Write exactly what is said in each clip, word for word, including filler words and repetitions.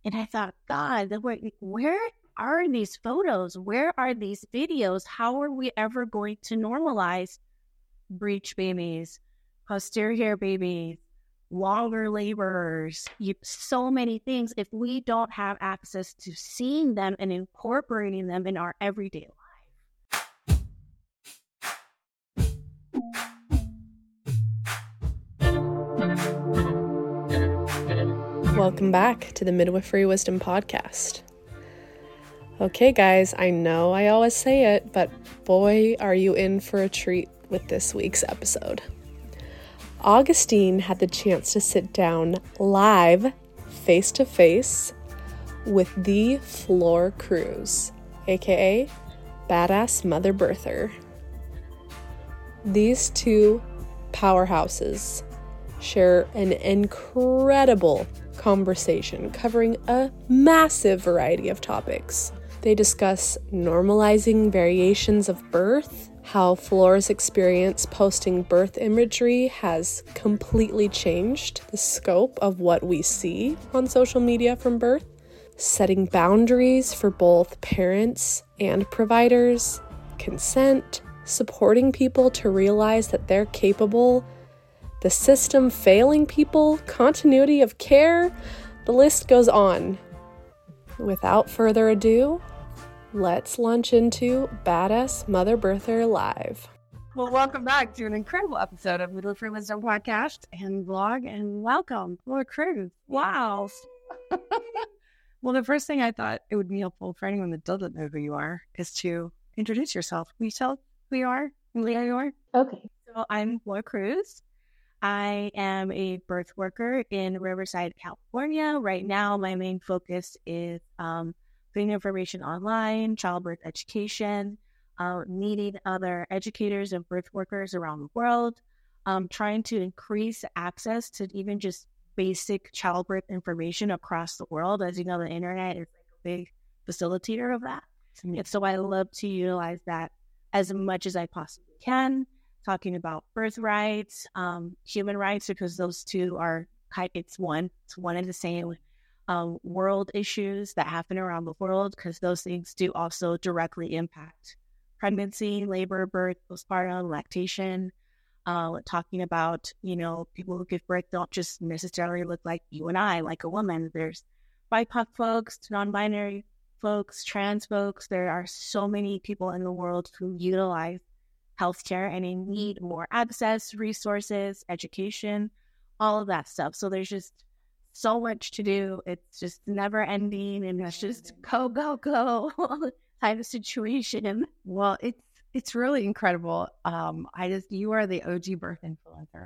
And I thought, God, where, where are these photos? Where are these videos? How are we ever going to normalize breech babies, posterior babies, longer laborers, you, so many things if we don't have access to seeing them and incorporating them in our everyday life? Welcome back to the Midwifery Wisdom Podcast. Okay, guys, I know I always say it, but boy, are you in for a treat with this week's episode. Augustine had the chance to sit down live, face-to-face, with the Flor Cruz, aka Badass Mother Birther. These two powerhouses share an incredible conversation covering a massive variety of topics. They discuss normalizing variations of birth, how Flor's experience posting birth imagery has completely changed the scope of what we see on social media from birth, setting boundaries for both parents and providers, consent, supporting people to realize that they're capable, the system failing people, continuity of care, the list goes on. Without further ado, let's launch into Badass Mother Birther Live. Well, welcome back to an incredible episode of Midwifery Wisdom Podcast and vlog, and welcome, Flor Cruz. Wow. Well, the first thing I thought it would be helpful for anyone that doesn't know who you are is to introduce yourself. Will you tell who you are and where you are? Okay. So I'm Flor Cruz. I am a birth worker in Riverside, California. Right now, my main focus is um, putting information online, childbirth education, uh, meeting other educators and birth workers around the world, um, trying to increase access to even just basic childbirth information across the world. As you know, the internet is like a big facilitator of that. And so I love to utilize that as much as I possibly can, talking about birth rights, um, human rights, because those two are, it's one, it's one and the same. Um, world issues that happen around the world, because those things do also directly impact pregnancy, labor, birth, postpartum, lactation. Uh, talking about, you know, people who give birth don't just necessarily look like you and I, like a woman. There's B I P O C folks, non-binary folks, trans folks. There are so many people in the world who utilize healthcare and they need more access, resources, education, all of that stuff. So there's just so much to do. It's just never ending, and it's just go, go, go kind of situation. Well, it's it's really incredible. Um, I just you are the O G birth influencer.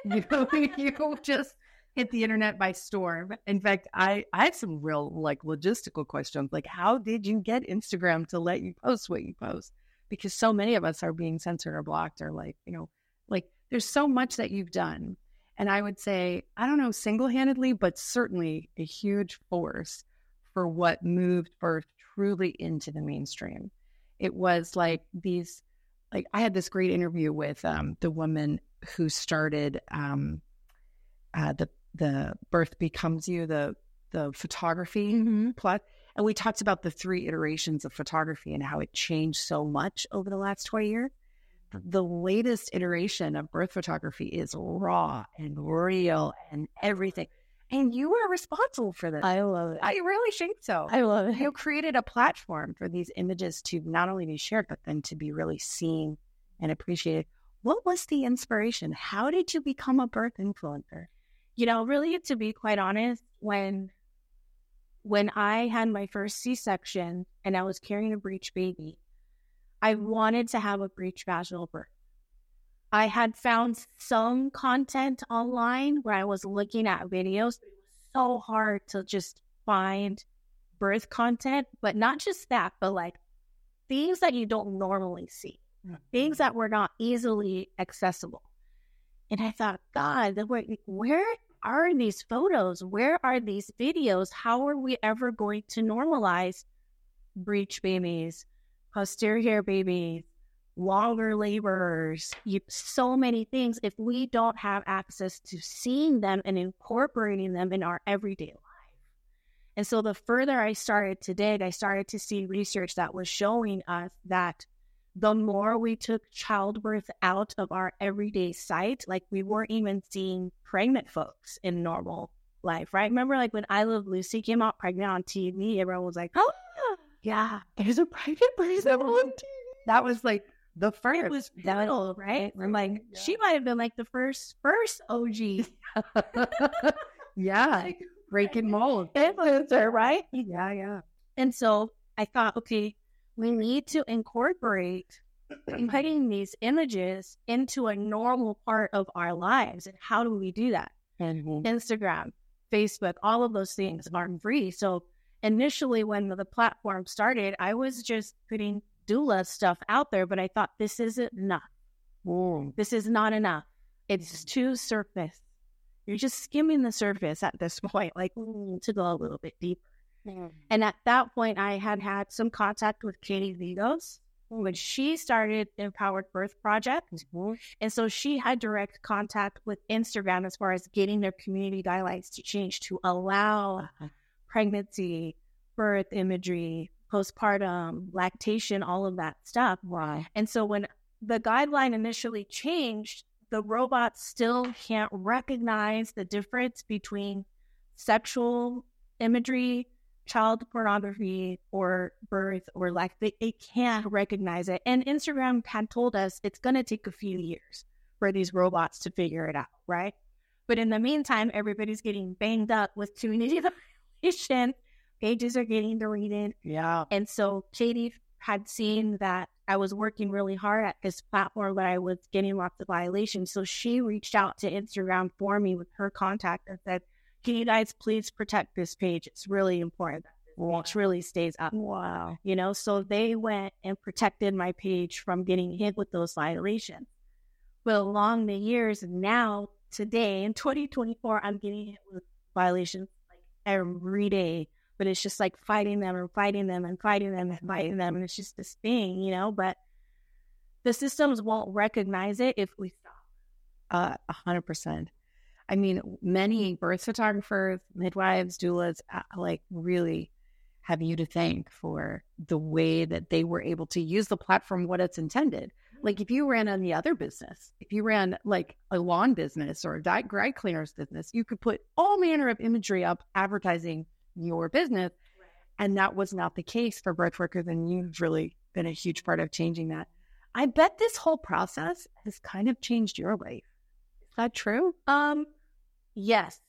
You you just hit the internet by storm. In fact, I I have some real like logistical questions, like how did you get Instagram to let you post what you post? Because so many of us are being censored or blocked, or like you know, like there's so much that you've done. And I would say, I don't know, single-handedly, but certainly a huge force for what moved birth truly into the mainstream. It was like these, like I had this great interview with um, the woman who started um, uh, the the Birth Becomes You, the the photography mm-hmm. plot, and we talked about the three iterations of photography and how it changed so much over the last twenty years. The latest iteration of birth photography is raw and real and everything. And you were responsible for this. I love it. I really think so. I love it. You created a platform for these images to not only be shared, but then to be really seen and appreciated. What was the inspiration? How did you become a birth influencer? You know, really, to be quite honest, when when I had my first C-section and I was carrying a breech baby, I wanted to have a breech vaginal birth. I had found some content online where I was looking at videos. It was so hard to just find birth content, but not just that, but like things that you don't normally see, mm-hmm. things that were not easily accessible. And I thought, God, where, where are these photos? Where are these videos? How are we ever going to normalize breech babies, posterior babies, longer laborers, you, so many things if we don't have access to seeing them and incorporating them in our everyday life? And so the further I started to dig, I started to see research that was showing us that the more we took childbirth out of our everyday sight, like we weren't even seeing pregnant folks in normal life, right? Remember, like when I Love Lucy came out pregnant on T V, everyone was like, oh, yeah, there's a pregnant person on T V. That was like the first. It was vital, right? I'm like, yeah. She might have been like the first, first O G. Yeah, like, breaking mold. Influencer, right? Yeah, yeah. And so I thought, okay, we need to incorporate putting these images into a normal part of our lives. And how do we do that? Mm-hmm. Instagram, Facebook, all of those things are free. So initially when the platform started, I was just putting doula stuff out there, but I thought this isn't enough. Mm. This is not enough. It's too surface. You're just skimming the surface at this point, like we need to go a little bit deeper. Mm. And at that point, I had had some contact with Katie Vigos when she started Empowered Birth Project. Mm-hmm. And so she had direct contact with Instagram as far as getting their community guidelines to change to allow uh-huh. pregnancy, birth imagery, postpartum, lactation, all of that stuff. Wow. And so when the guideline initially changed, the robots still can't recognize the difference between sexual imagery, child pornography, or birth, or like they, they can't recognize it. And Instagram had told us it's going to take a few years for these robots to figure it out, right? But in the meantime, everybody's getting banged up with too many violations. Pages are getting deleted. Yeah. And so Katie had seen that I was working really hard at this platform, but I was getting lots of violations. So she reached out to Instagram for me with her contact and said, can you guys please protect this page? It's really important that this wow. page really stays up. Wow. You know, so they went and protected my page from getting hit with those violations. But along the years, now, today, in twenty twenty-four, I'm getting hit with violations like every day. But it's just like fighting them and fighting them and fighting them and fighting them. And it's just this thing, you know, but the systems won't recognize it if we stop. Uh, a hundred percent. I mean, many birth photographers, midwives, doulas, uh, like really have you to thank for the way that they were able to use the platform, what it's intended. Like if you ran any other business, if you ran like a lawn business or a dry, dry cleaners business, you could put all manner of imagery up advertising your business. Right. And that was not the case for birth workers. And you've really been a huge part of changing that. I bet this whole process has kind of changed your life. Is that true? Um, yes,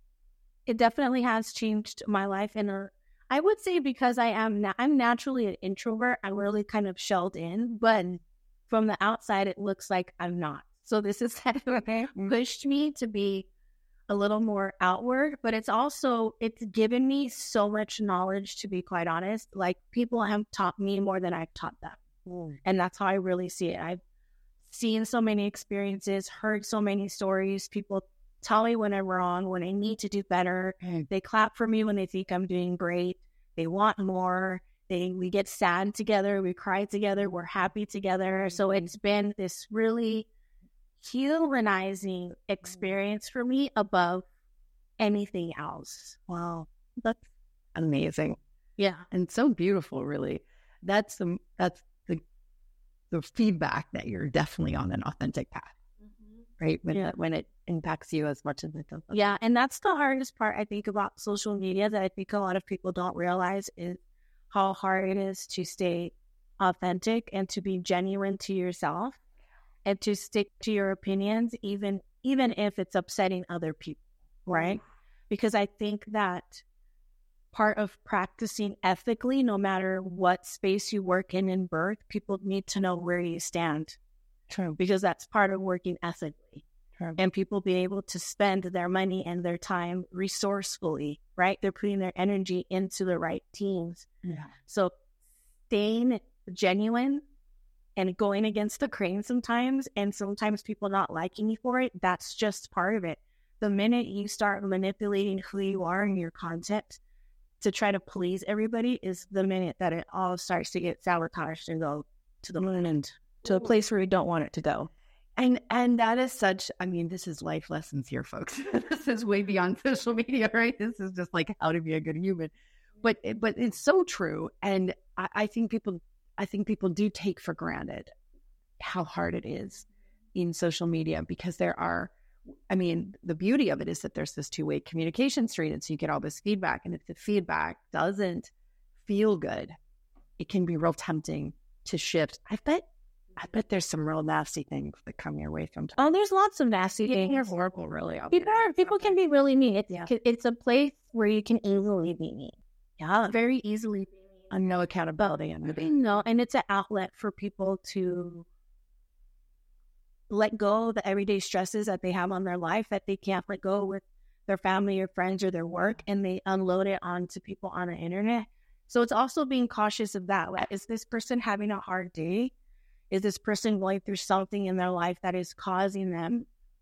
it definitely has changed my life. And uh, I would say because I am, na- I'm naturally an introvert, I'm really kind of shelled in, but from the outside, it looks like I'm not. So this has okay. pushed me to be a little more outward, but it's also, it's given me so much knowledge, to be quite honest. Like people have taught me more than I've taught them. Mm. And that's how I really see it. I've seen so many experiences, heard so many stories. People tell me when I'm wrong, when I need to do better. Mm. They clap for me when they think I'm doing great. They want more. They, we get sad together. We cry together. We're happy together. So it's been this really humanizing experience for me above anything else. Wow. That's amazing. Yeah. And so beautiful, really. That's the, that's the, the feedback that you're definitely on an authentic path, mm-hmm. right? When, yeah. when it impacts you as much as it does. Yeah. And that's the hardest part, I think, about social media that I think a lot of people don't realize is how hard it is to stay authentic and to be genuine to yourself. And to stick to your opinions, even even if it's upsetting other people, right? Because I think that part of practicing ethically, no matter what space you work in in birth, people need to know where you stand. True. Because that's part of working ethically. True. And people be able to spend their money and their time resourcefully, right? They're putting their energy into the right teams. Yeah. So staying genuine and going against the grain sometimes, and sometimes people not liking you for it, that's just part of it. The minute you start manipulating who you are and your content to try to please everybody is the minute that it all starts to get sabotaged and go to the moon and to a place where we don't want it to go. And and that is such, I mean, this is life lessons here, folks. This is way beyond social media, right? This is just like how to be a good human. But but it's so true. And I, I think people I think people do take for granted how hard it is in social media, because there are, I mean, the beauty of it is that there's this two-way communication stream, and so you get all this feedback. And if the feedback doesn't feel good, it can be real tempting to shift. I bet I bet there's some real nasty things that come your way from. Oh, there's lots of nasty Yeah, things. they're horrible, really. People are, people can be really mean. It's Yeah. it's a place where you can easily be mean. Yeah, Very easily be mean. and no accountability. And No, and it's an outlet for people to let go of the everyday stresses that they have on their life that they can't let go with their family or friends or their work, and they unload it onto people on the internet. So it's also being cautious of that. Like, is this person having a hard day? Is this person going through something in their life that is causing them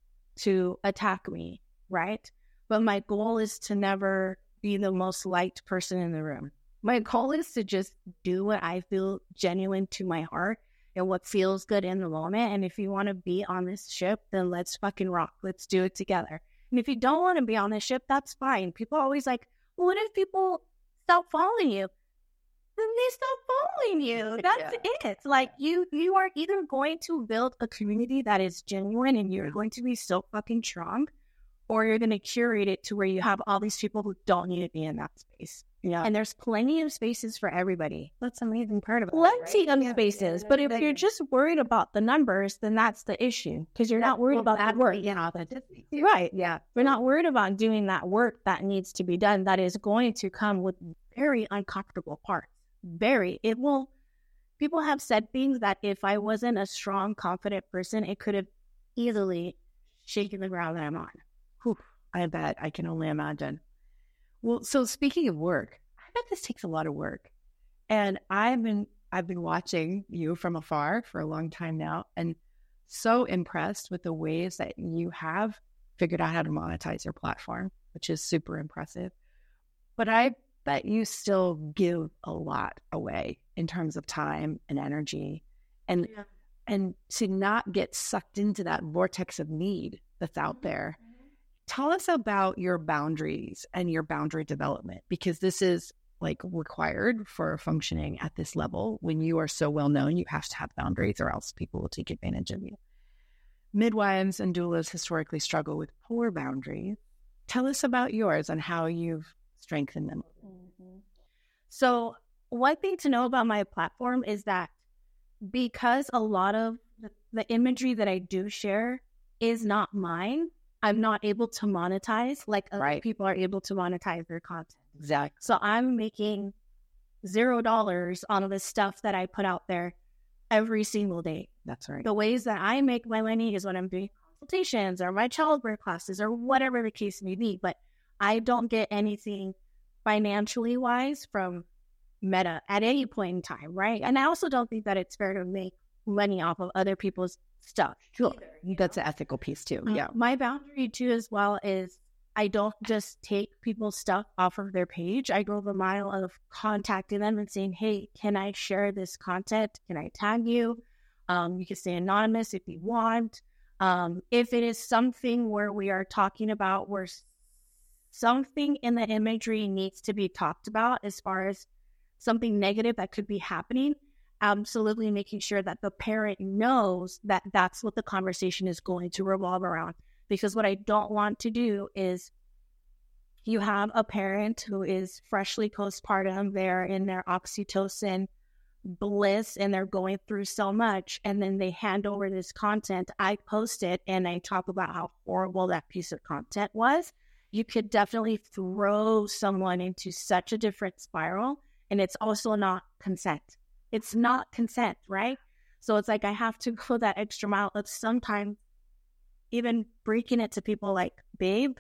to attack me, right? But my goal is to never be the most liked person in the room. My goal is to just do what I feel genuine to my heart and what feels good in the moment. And if you want to be on this ship, then let's fucking rock. Let's do it together. And if you don't want to be on this ship, that's fine. People are always like, well, what if people stop following you? Then they stop following you. That's Yeah. it. Like, you you are either going to build a community that is genuine and you're going to be so fucking strong, or you're going to curate it to where you have all these people who don't need to be in that space. Yeah. And there's plenty of spaces for everybody. That's the amazing part of it. Plenty right? of Yeah. spaces. But if you're just worried about the numbers, then that's the issue. Because you're not worried Well, about that's the work. the inauthenticity. Right. Yeah. We're not worried about doing that work that needs to be done, that is going to come with very uncomfortable parts. Very. It will. People have said things that if I wasn't a strong, confident person, it could have easily shaken the ground that I'm on. Whew, I bet. I can only imagine. Well, so speaking of work, I bet this takes a lot of work. And I've been I've been watching you from afar for a long time now, and so impressed with the ways that you have figured out how to monetize your platform, which is super impressive. But I bet you still give a lot away in terms of time and energy, and Yeah. and to not get sucked into that vortex of need that's out there. Tell us about your boundaries and your boundary development, because this is like required for functioning at this level. When you are so well known, you have to have boundaries or else people will take advantage of you. Midwives and doulas historically struggle with poor boundaries. Tell us about yours and how you've strengthened them. So one thing to know about my platform is that because a lot of the, the imagery that I do share is not mine, I'm not able to monetize like other Right. people are able to monetize their content. Exactly. So I'm making zero dollars on the stuff that I put out there every single day. That's right. The ways that I make my money is when I'm doing consultations or my childbirth classes or whatever the case may be. But I don't get anything financially wise from Meta at any point in time, right? And I also don't think that it's fair to make money off of other people's stuff. Sure. either, you That's know? an ethical piece too. Uh, Yeah. My boundary too as well is I don't just take people's stuff off of their page. I go the mile of contacting them and saying, hey, can I share this content? Can I tag you? Um, you can stay anonymous if you want. Um, if it is something where we are talking about where s- something in the imagery needs to be talked about as far as something negative that could be happening, absolutely making sure that the parent knows that that's what the conversation is going to revolve around. Because what I don't want to do is you have a parent who is freshly postpartum, they're in their oxytocin bliss and they're going through so much, and then they hand over this content. I post it and I talk about how horrible that piece of content was. You could definitely throw someone into such a different spiral, and it's also not consent. It's not consent, right? So it's like I have to go that extra mile of sometimes even breaking it to people like, babe,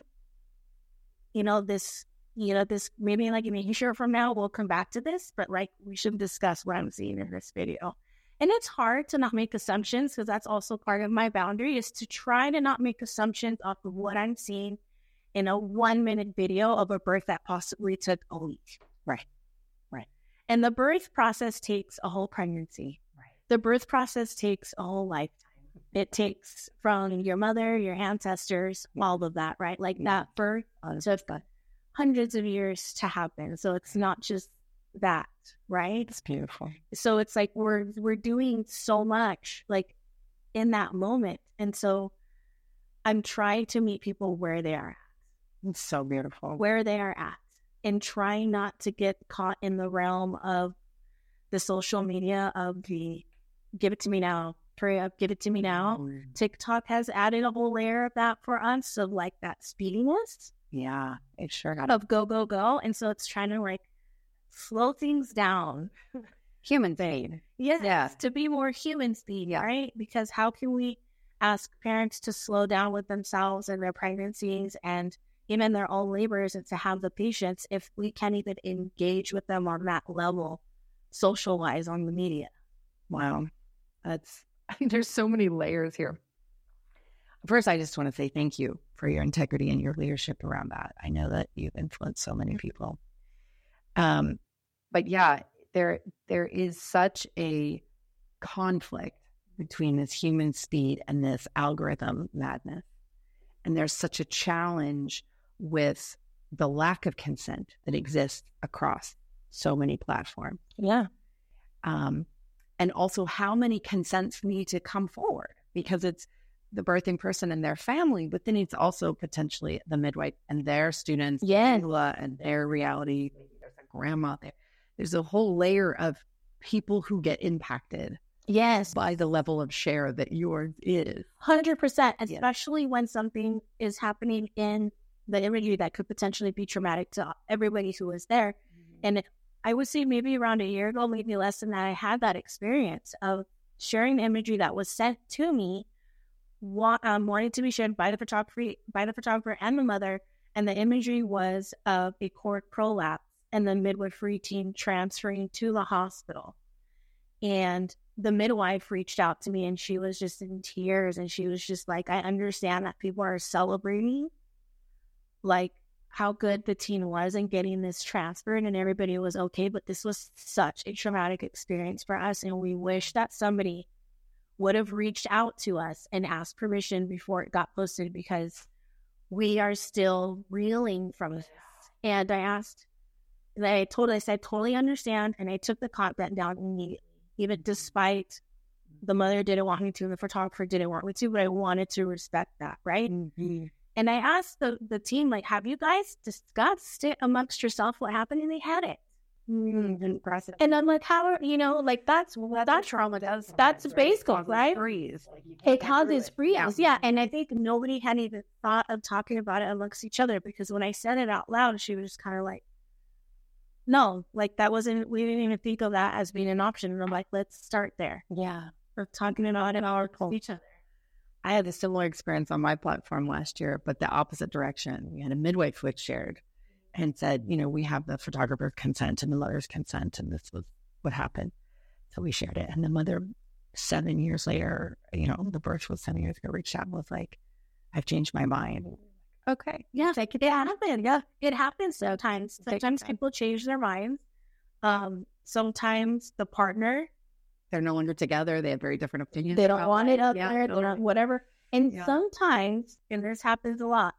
you know, this, you know, this, maybe like making sure from now we'll come back to this, but like we should discuss what I'm seeing in this video. And it's hard to not make assumptions because that's also part of my boundary, is to try to not make assumptions off of what I'm seeing in a one minute video of a birth that possibly took a week. Right. Right. And the birth process takes a whole pregnancy. Right. The birth process takes a whole lifetime. It takes from your mother, your ancestors, all of that, right? Like that birth took hundreds of years to happen. So it's not just that, right? It's beautiful. So it's like we're we're doing so much like in that moment. And so I'm trying to meet people where they are at. It's so beautiful. Where they are at. And trying not to get caught in the realm of the social media of the give it to me now, hurry up, give it to me now. Mm. TikTok has added a whole layer of that for us, of like that speediness. Yeah, it sure got of go, go, go. And so it's trying to like slow things down. Human speed. Yes, yeah. To be more human speed, yeah. Right? Because how can we ask parents to slow down with themselves and their pregnancies and even their own labors and to have the patience if we can't even engage with them on that level, social-wise on the media? Wow. That's, I think there's so many layers here. First, I just want to say thank you for your integrity and your leadership around that. I know that you've influenced so many people. Um, but yeah, there there is such a conflict between this human speed and this algorithm madness. And there's such a challenge with the lack of consent that exists across so many platforms. Yeah. Um, and also how many consents need to come forward, because it's the birthing person and their family, but then it's also potentially the midwife and their students, yes. and their reality. Maybe there's a grandma there. There's a whole layer of people who get impacted. Yes. By the level of share that yours is. one hundred percent. Especially yes. when something is happening in the imagery that could potentially be traumatic to everybody who was there. Mm-hmm. And I would say maybe around a year ago, maybe less than that, I had that experience of sharing the imagery that was sent to me, wa- um, wanting to be shared by the photographer, by the photographer and the mother. And the imagery was of a cord prolapse and the midwifery team transferring to the hospital. And the midwife reached out to me and she was just in tears. And she was just like, I understand that people are celebrating like how good the teen was and getting this transferred and everybody was okay. But this was such a traumatic experience for us. And we wish that somebody would have reached out to us and asked permission before it got posted, because we are still reeling from this. And I asked, and I told, I said, totally understand. And I took the content down immediately. Even despite the mother didn't want me to, the photographer didn't want me to, but I wanted to respect that, right? Mm-hmm. And I asked the, the team, like, have you guys discussed it amongst yourself what happened? And they had it. Mm-hmm. Impressive. And I'm like, how, you know, like, that's what that trauma does. That's basic, right? Freeze. Like, it causes freeze. Yeah. yeah. And I think nobody had even thought of talking about it amongst each other, because when I said it out loud, she was just kind of like, no, like that wasn't, we didn't even think of that as being an option. And I'm like, let's start there. Yeah. We're talking about it all with each other. I had a similar experience on my platform last year, but the opposite direction. We had a midwife which shared and said, you know, we have the photographer's consent and the mother's consent, and this was what happened. So we shared it. And the mother, seven years later, you know, the birth was seven years ago, reached out and was like, I've changed my mind. Okay. Yeah. Like it happens. Yeah. It happens sometimes. Sometimes people change their minds. Um, sometimes the partner, they're no longer together. They have very different opinions. They don't want it up yeah, there. They don't, whatever. And yeah. sometimes, and this happens a lot,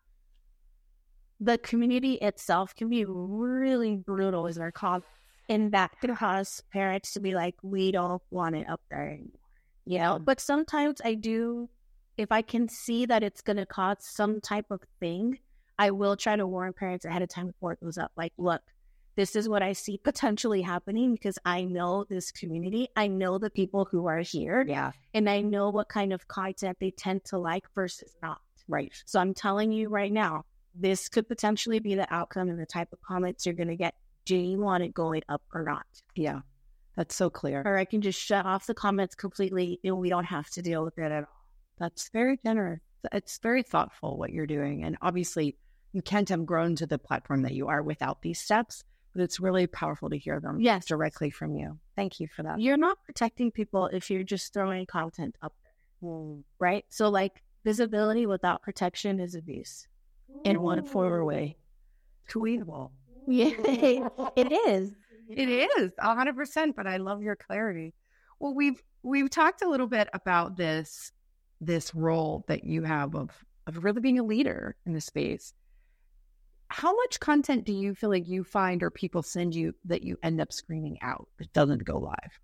the community itself can be really brutal, as they're called. And that can cause parents to be like, we don't want it up there anymore. You know? But sometimes I do, if I can see that it's going to cause some type of thing, I will try to warn parents ahead of time before it goes up. Like, look, this is what I see potentially happening, because I know this community. I know the people who are here. Yeah. And I know what kind of content they tend to like versus not. Right. So I'm telling you right now, this could potentially be the outcome and the type of comments you're going to get. Do you want it going up or not? Yeah. That's so clear. Or I can just shut off the comments completely and we don't have to deal with it at all. That's very generous. It's very thoughtful what you're doing. And obviously, you can't have grown to the platform that you are without these steps, but it's really powerful to hear them yes. directly from you. Thank you for that. You're not protecting people if you're just throwing content up there, mm. right? So, like, visibility without protection is abuse in one form or way. Tweetable. Yeah, it is. It is, one hundred percent, but I love your clarity. Well, we've we've talked a little bit about this this role that you have of, of really being a leader in the space. How much content do you feel like you find or people send you that you end up screening out that doesn't go live?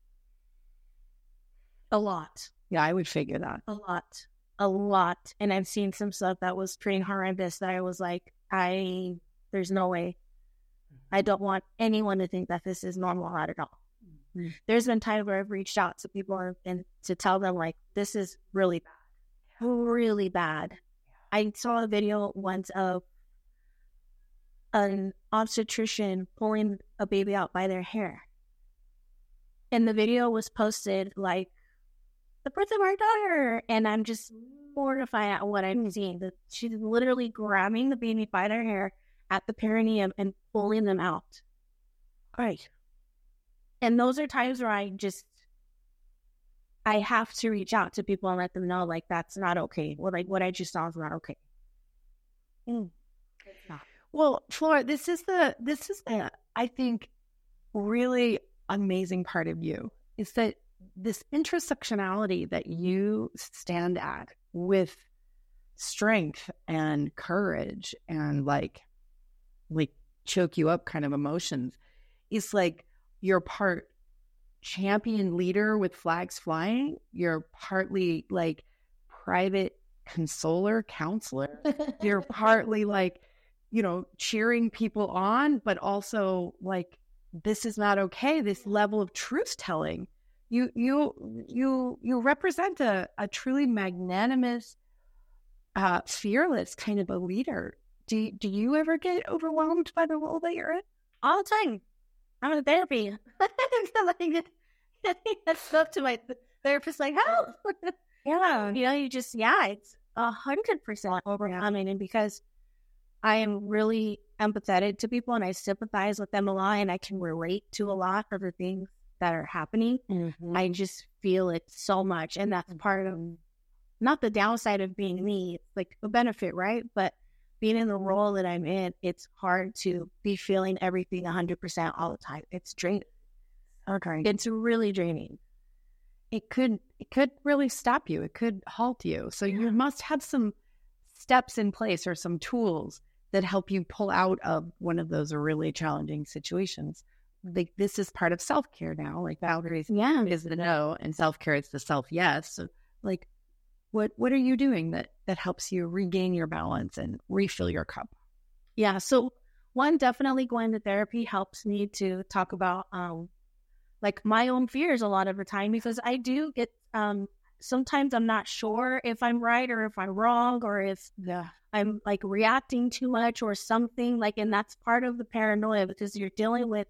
A lot. Yeah, I would figure that. A lot. A lot. And I've seen some stuff that was pretty horrendous that I was like, I, there's no way. I don't want anyone to think that this is normal at all. Mm-hmm. There's been times where I've reached out to people and to tell them, like, this is really bad. Really bad. I saw a video once of an obstetrician pulling a baby out by their hair. And the video was posted like, the birth of our daughter. And I'm just mortified at what I'm seeing. That she's literally grabbing the baby by their hair at the perineum and pulling them out. Right. And those are times where I just, I have to reach out to people and let them know, like, that's not okay. Or like, what I just saw is not okay. Mm. It's not. Well, Flora, this is the, this is the, I think, really amazing part of you is that this intersectionality that you stand at with strength and courage and like, like choke you up kind of emotions is like you're part champion leader with flags flying. You're partly like private consoler, counselor. You're partly like, you know, cheering people on, but also like, this is not okay. This level of truth telling. You, you, you, you represent a, a truly magnanimous, uh, fearless kind of a leader. Do, do you ever get overwhelmed by the role that you're in? All the time. I'm in therapy. I spoke to my therapist like, help. Yeah. You know, you just, yeah, it's a hundred percent overwhelming. And because I am really empathetic to people and I sympathize with them a lot and I can relate to a lot of the things that are happening. Mm-hmm. I just feel it so much. And that's part of, not the downside of being me, it's like a benefit, right? But being in the role that I'm in, it's hard to be feeling everything one hundred percent all the time. It's draining. Okay. It's really draining. It could, it could really stop you. It could halt you. So yeah. You must have some steps in place or some tools that help you pull out of one of those really challenging situations. Like this is part of self-care now. Like boundaries yeah. is the no and self-care is the self-yes. So like, what what are you doing that, that helps you regain your balance and refill your cup? Yeah. So one, definitely going to therapy helps me to talk about um, like my own fears a lot of the time, because I do get, um, sometimes I'm not sure if I'm right or if I'm wrong or if yeah. I'm like reacting too much or something like, and that's part of the paranoia because you're dealing with,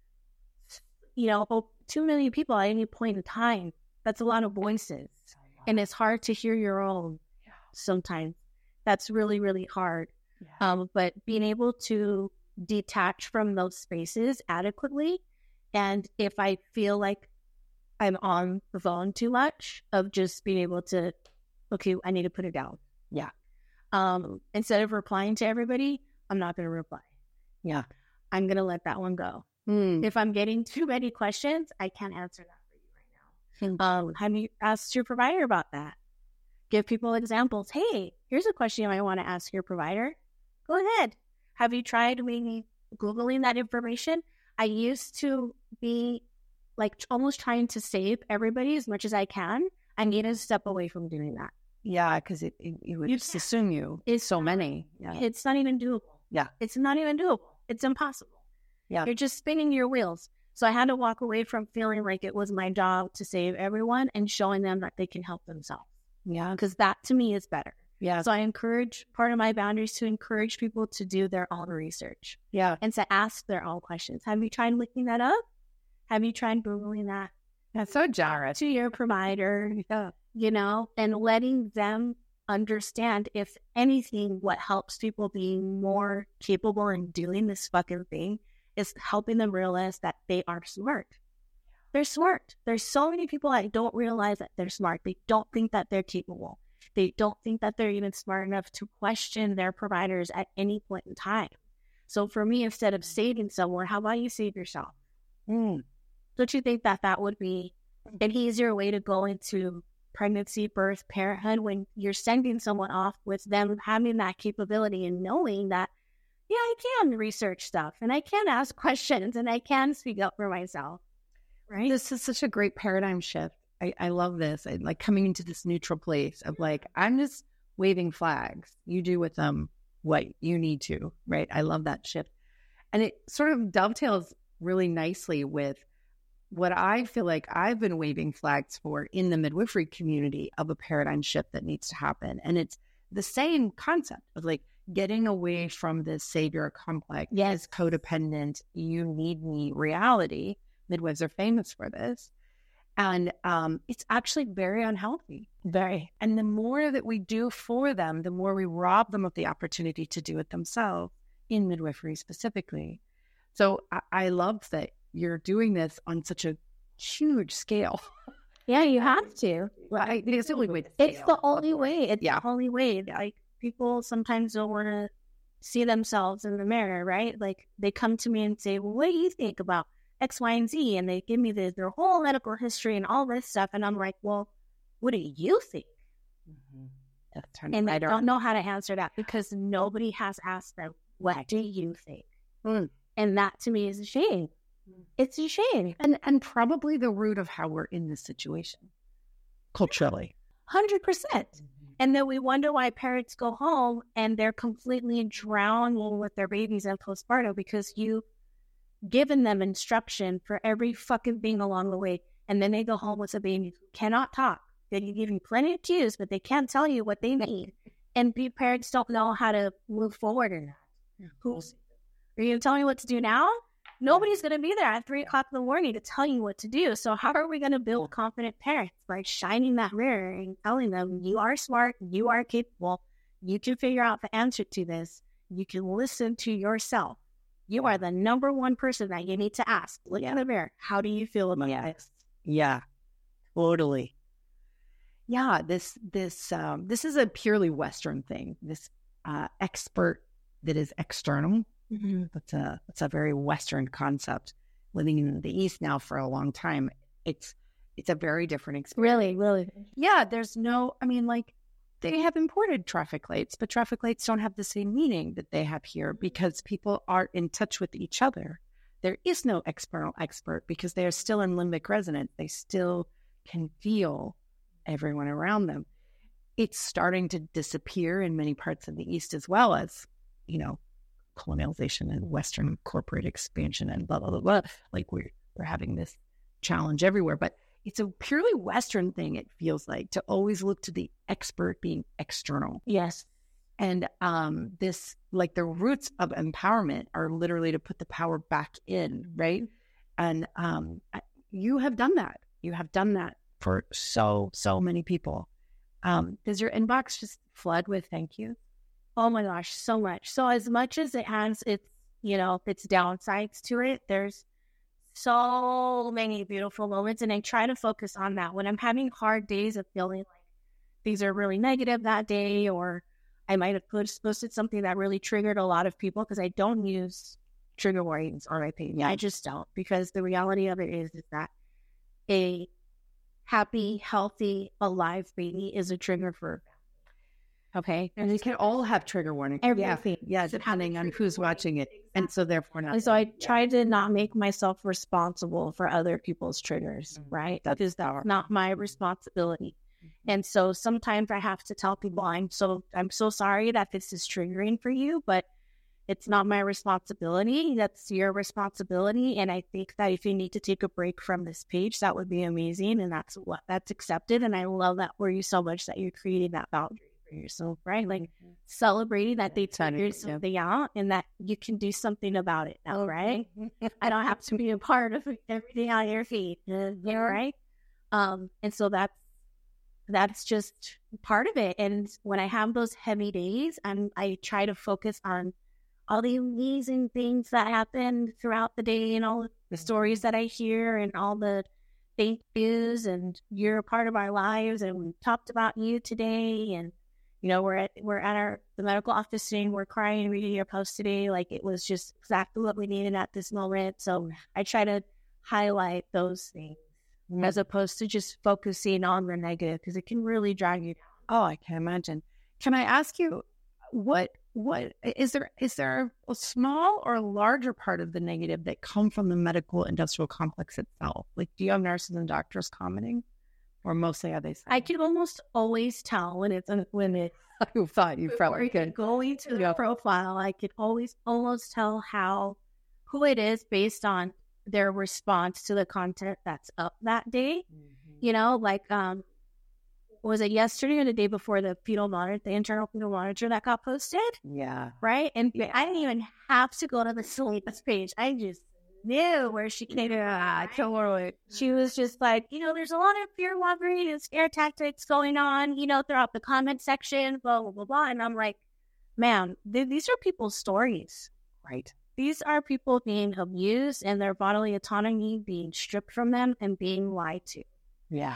you know, two million people at any point in time. That's a lot of voices. And it's hard to hear your own yeah. sometimes. That's really, really hard. Yeah. Um, but being able to detach from those spaces adequately. And if I feel like I'm on the phone too much, of just being able to, okay, I need to put it down. Yeah. Um, instead of replying to everybody, I'm not going to reply. Yeah. I'm going to let that one go. Mm. If I'm getting too many questions, I can't answer that. Um, have you asked your provider about that? Give people examples. Hey, here's a question you might want to ask your provider. Go ahead. Have you tried maybe Googling that information? I used to be like almost trying to save everybody as much as I can. I need to step away from doing that. Yeah, because it, it, it would just assume you. It's so many. Yeah. It's not even doable. Yeah. It's not even doable. It's impossible. Yeah. You're just spinning your wheels. So I had to walk away from feeling like it was my job to save everyone and showing them that they can help themselves. Yeah. Because that to me is better. Yeah. So I encourage, part of my boundaries to encourage people to do their own research. Yeah. And to ask their own questions. Have you tried looking that up? Have you tried Googling that? That's so generous. To your provider, yeah. you know, and letting them understand, if anything, what helps people be more capable in doing this fucking thing is helping them realize that they are smart. They're smart. There's so many people that don't realize that they're smart. They don't think that they're capable. They don't think that they're even smart enough to question their providers at any point in time. So for me, instead of saving someone, how about you save yourself? Mm. Don't you think that that would be an easier way to go into pregnancy, birth, parenthood, when you're sending someone off with them having that capability and knowing that, yeah, I can research stuff and I can ask questions and I can speak up for myself. Right. This is such a great paradigm shift. I, I love this. I like coming into this neutral place of like, I'm just waving flags. You do with them what you need to, right? I love that shift. And it sort of dovetails really nicely with what I feel like I've been waving flags for in the midwifery community of a paradigm shift that needs to happen. And it's the same concept of like getting away from this savior complex, yes, codependent, you need me reality. Midwives are famous for this. And um, it's actually very unhealthy. Very. And the more that we do for them, the more we rob them of the opportunity to do it themselves, in midwifery specifically. So I, I love that you're doing this on such a huge scale. Yeah, you have to. Right? It's the only way to It's scale. the only way. It's Yeah. the only way. Like, people sometimes don't want to see themselves in the mirror, right? Like, they come to me and say, well, what do you think about X, Y, and Z? And they give me the, their whole medical history and all this stuff. And I'm like, well, what do you think? Mm-hmm. And I don't know how to answer that because nobody has asked them, what do you think? Mm. And that to me is a shame. It's a shame. And and probably the root of how we're in this situation culturally. one hundred percent. And then we wonder why parents go home and they're completely drowning with their babies in postpartum because you've given them instruction for every fucking thing along the way. And then they go home with a baby who cannot talk. They can give you plenty of cues, but they can't tell you what they need. And the parents don't know how to move forward in that. Who's, are you going to tell me what to do now? Nobody's going to be there at three o'clock in the morning to tell you what to do. So how are we going to build confident parents? By shining that mirror and telling them, you are smart, you are capable, you can figure out the answer to this. You can listen to yourself. You are the number one person that you need to ask. Look in the mirror. How do you feel about Yeah. this? Yeah, totally. Yeah, this this um, this is a purely Western thing. This uh, expert that is external. Mm-hmm. That's a that's a very Western concept. Living in the East now for a long time, it's it's a very different experience. Really, really. Yeah, there's no. I mean, like they have imported traffic lights, but traffic lights don't have the same meaning that they have here because people aren't in touch with each other. There is no external expert because they are still in limbic resonance. They still can feel everyone around them. It's starting to disappear in many parts of the East as well as, you know, colonialization and Western corporate expansion and blah, blah, blah, blah. Like we're, we're having this challenge everywhere, but it's a purely Western thing. It feels like to always look to the expert being external. Yes. And um, this, like the roots of empowerment are literally to put the power back in, right? And um, you have done that. You have done that for so, so many people. Um, does your inbox just flood with thank you? Oh my gosh, so much. So as much as it has its, you know, its downsides to it, there's so many beautiful moments. And I try to focus on that. When I'm having hard days of feeling like these are really negative that day, or I might have posted something that really triggered a lot of people because I don't use trigger warnings or my opinion. I just don't, because the reality of it is, is that a happy, healthy, alive baby is a trigger for, okay? And they can all have trigger warnings. Everything. Yeah, yeah, depending on who's watching it. And so therefore not. And so I yeah. try to not make myself responsible for other people's triggers, mm-hmm. right? That's because that's not my responsibility. Mm-hmm. And so sometimes I have to tell people, I'm so I'm so sorry that this is triggering for you, but it's not my responsibility. That's your responsibility. And I think that if you need to take a break from this page, that would be amazing. And that's what that's accepted. And I love that for you so much that you're creating that boundary for yourself, right? Like mm-hmm. celebrating that they figured something out and that you can do something about it now, right? I don't have to be a part of everything on your feet, mm-hmm. right? Um, and so that's that's just part of it. And when I have those heavy days, and I try to focus on all the amazing things that happen throughout the day and all the stories that I hear and all the thank yous and you're a part of our lives and we talked about you today and you know we're at we're at our the medical office today and we're crying and reading your post today. Like it was just exactly what we needed at this moment. So I try to highlight those things Mm. as opposed to just focusing on the negative, because it can really drag you down. Oh, I can imagine. Can I ask you, what what is there is there a small or a larger part of the negative that come from the medical industrial complex itself? Like, do you have nurses and doctors commenting, or mostly are they saying? I can almost always tell when it's when it I thought you probably could. going to the Yeah. profile. I could always almost tell how who it is based on their response to the content that's up that day. Mm-hmm. You know, like um, was it yesterday or the day before the fetal monitor, the internal fetal monitor that got posted, Yeah. right? And Yeah. I didn't even have to go to the syllabus page. I just knew where she came from. Yeah, right? totally. She was just like, you know, there's a lot of fear mongering and scare tactics going on, you know, throughout the comment section, blah, blah, blah, blah. And I'm like, man, th- these are people's stories. Right. These are people being abused and their bodily autonomy being stripped from them and being lied to. Yeah.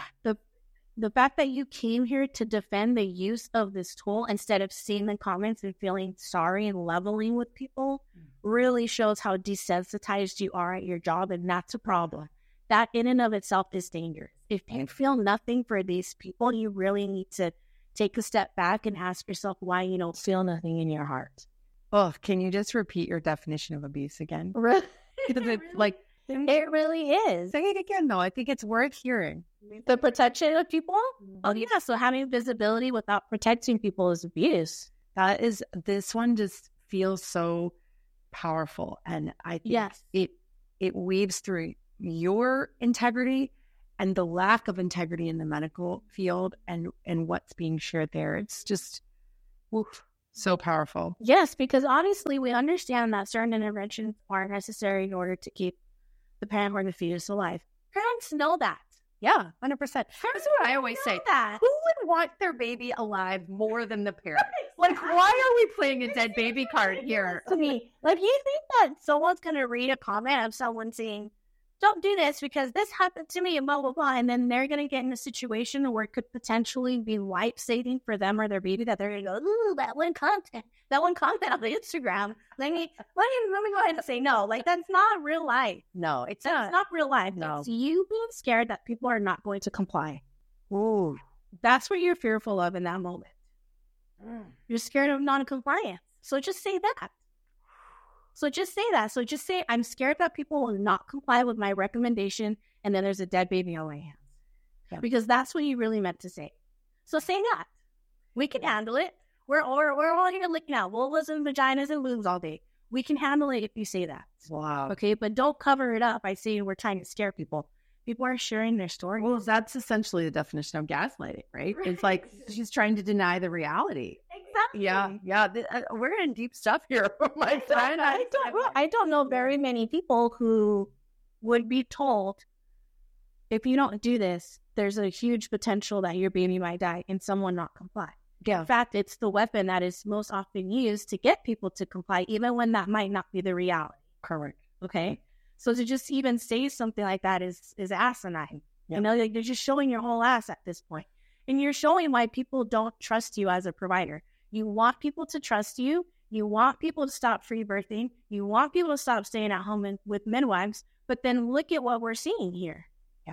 The fact that you came here to defend the use of this tool instead of seeing the comments and feeling sorry and leveling with people really shows how desensitized you are at your job, and that's a problem. That in and of itself is dangerous. If you feel nothing for these people, you really need to take a step back and ask yourself why you don't feel nothing in your heart. Oh, can you just repeat your definition of abuse again? Really? Because it's like, It really is. say it again, though. I think it's worth hearing. The protection of people? Oh, yeah. So having visibility without protecting people is abuse. That is, this one just feels so powerful. And I think Yes. it it weaves through your integrity and the lack of integrity in the medical field and, and what's being shared there. It's just oof, so powerful. Yes, because honestly, we understand that certain interventions are necessary in order to keep the parent or the fetus alive. Parents know that. Yeah, one hundred percent. That's what I always Know say. that. Who would want their baby alive more than the parent? Like, why are we playing a dead baby card here? To me, like, you think that someone's going to read a comment of someone saying, don't do this because this happened to me and blah, blah, blah. And then they're going to get in a situation where it could potentially be life-saving for them or their baby, that they're going to go, ooh, that one content, that one content on the Instagram. Let me, let me, let me go ahead and say no. Like, that's not real life. No, it's That's not. not real life. No. It's you being scared that people are not going to comply. Ooh. That's what you're fearful of in that moment. You're scared of non-compliance. So just say that. So just say that. So just say, I'm scared that people will not comply with my recommendation, and then there's a dead baby on my hands. Yeah. Because that's what you really meant to say. So say that. We can handle it. We're, we're, we're all here looking at vulvas and vaginas and boobs all day. We can handle it if you say that. Wow. Okay? But don't cover it up by saying we're trying to scare people. People are sharing their story. Well, that's essentially the definition of gaslighting, right? It's like she's trying to deny the reality. Exactly. Yeah, yeah. Th- uh, we're in deep stuff here, my friend. I don't, I don't know very many people who would be told, if you don't do this, there's a huge potential that your baby might die and someone not comply. Yeah. In fact, it's the weapon that is most often used to get people to comply, even when that might not be the reality. Correct. Okay? So to just even say something like that is, is asinine. Yeah. You know, like, you're just showing your whole ass at this point. And you're showing why people don't trust you as a provider. You want people to trust you. You want people to stop free birthing. You want people to stop staying at home in, with midwives. But then look at what we're seeing here.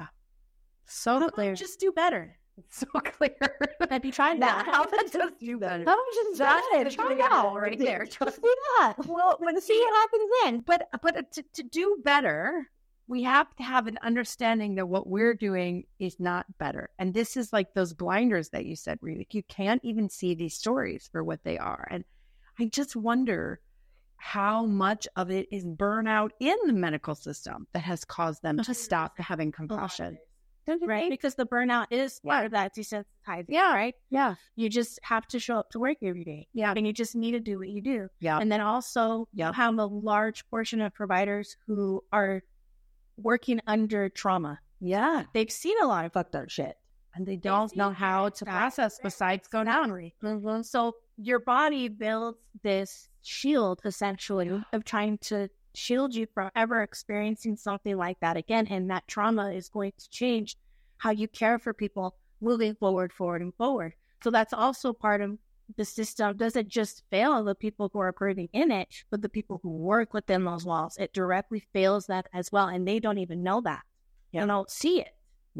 So How about clear. just do better? So clear. Have you tried that? How about just do better? How about just That's try it? the Try it goal out. right there. Just do that. Well, let's see what happens then. But but to, to do better, we have to have an understanding that what we're doing is not better. And this is like those blinders that you said, Rita. You can't even see these stories for what they are. And I just wonder how much of it is burnout in the medical system that has caused them to stop having compassion. Don't you Right? think? Because the burnout is part of that desensitizing. Yeah. Right? Yeah. You just have to show up to work every day. Yeah. And you just need to do what you do. Yeah. And then also Yep. you have a large portion of providers who are working under trauma. Yeah. They've seen a lot of fucked up shit. And they don't know how to process besides go down. Mm-hmm. So your body builds this shield, essentially, of trying to shield you from ever experiencing something like that again. And that trauma is going to change how you care for people moving forward, forward, and forward. So that's also part of the system. Doesn't just fail the people who are breathing in it, but the people who work within those walls. It directly fails that as well. And they don't even know that. Yeah. They don't see it.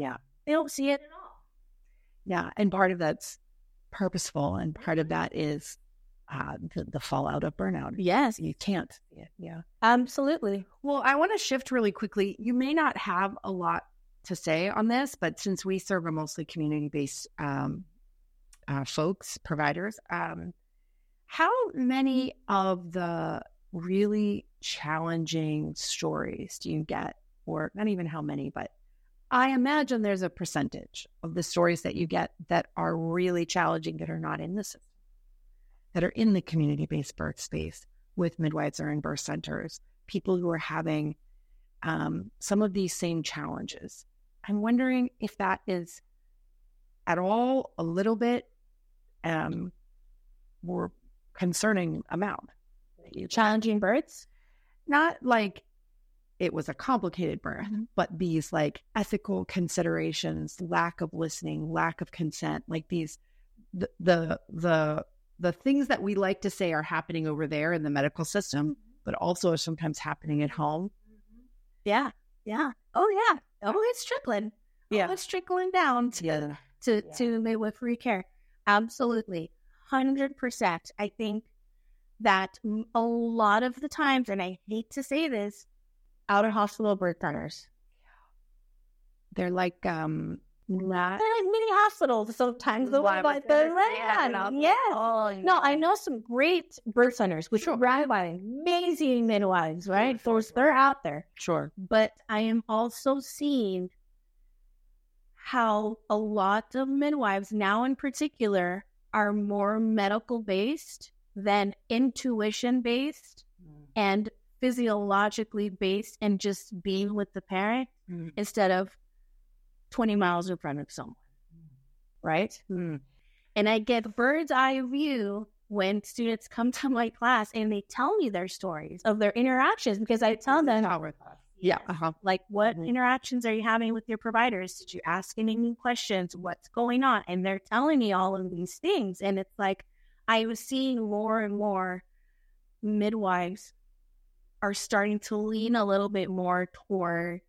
Yeah. They don't see it at all. Yeah. And part of that's purposeful, and part of that is uh, the, the fallout of burnout. Yes. You can't see it. Yeah. Absolutely. Well, I want to shift really quickly. You may not have a lot to say on this, but since we serve a mostly community-based um, uh, folks, providers, um, how many of the really challenging stories do you get? Or not even how many, but I imagine there's a percentage of the stories that you get that are really challenging, that are not in the system, that are in the community-based birth space with midwives or in birth centers, people who are having um, some of these same challenges. I'm wondering if that is at all a little bit um, more concerning amount. Challenging births? Not like it was a complicated birth, but these like ethical considerations, lack of listening, lack of consent, like these, the, the, the, the things that we like to say are happening over there in the medical system, but also are sometimes happening at home. Yeah. Yeah. Oh, yeah. Oh, it's trickling. Yeah. Oh, it's trickling down to, Yeah. to, Yeah. to midwifery care. Absolutely. one hundred percent. I think that m- a lot of the times, and I hate to say this, out of hospital birth centers. They're like, um, not, They're like mini hospitals sometimes. The Why way was like gonna the say that. land. Yes. Oh, No, I know some great birth centers with Sure. rabbi, amazing midwives, right? Those they're out there. sure. But I am also seeing how a lot of midwives now in particular are more medical based than intuition based and physiologically based, and just being with the parent Mm. instead of twenty miles in front of someone. Right? Mm. And I get bird's eye view when students come to my class and they tell me their stories of their interactions, because I tell them, Yeah. Uh-huh. like, what Mhm. interactions are you having with your providers? Did you ask any new questions? What's going on? And they're telling me all of these things. And it's like, I was seeing more and more midwives are starting to lean a little bit more towards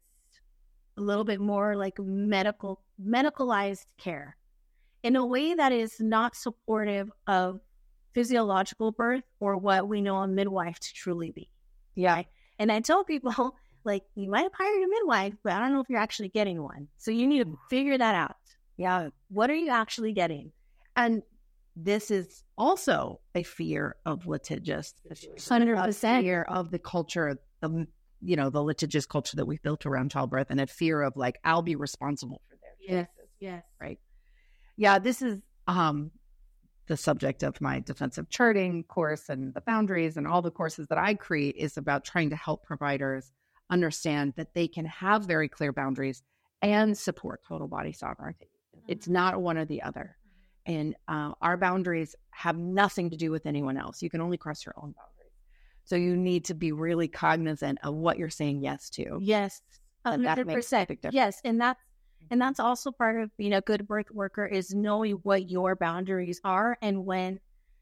a little bit more like medical, medicalized care in a way that is not supportive of physiological birth or what we know a midwife to truly be. Yeah. And I tell people, like, you might have hired a midwife, but I don't know if you're actually getting one. So you need to figure that out. Yeah. What are you actually getting? And this is also a fear of litigious. one hundred percent. A fear of the culture, the, you know, the litigious culture that we've built around childbirth, and a fear of like, I'll be responsible for their Yes. choices. Yes. Right. Yeah. This is um, the subject of my defensive charting course, and the boundaries and all the courses that I create is about trying to help providers understand that they can have very clear boundaries and support total body sovereignty. It's not one or the other. And uh, our boundaries have nothing to do with anyone else. You can only cross your own boundaries. So you need to be really cognizant of what you're saying yes to. Yes. And that one hundred makes a percent. big difference. Yes. And that's, and that's also part of being a good birth worker, is knowing what your boundaries are and when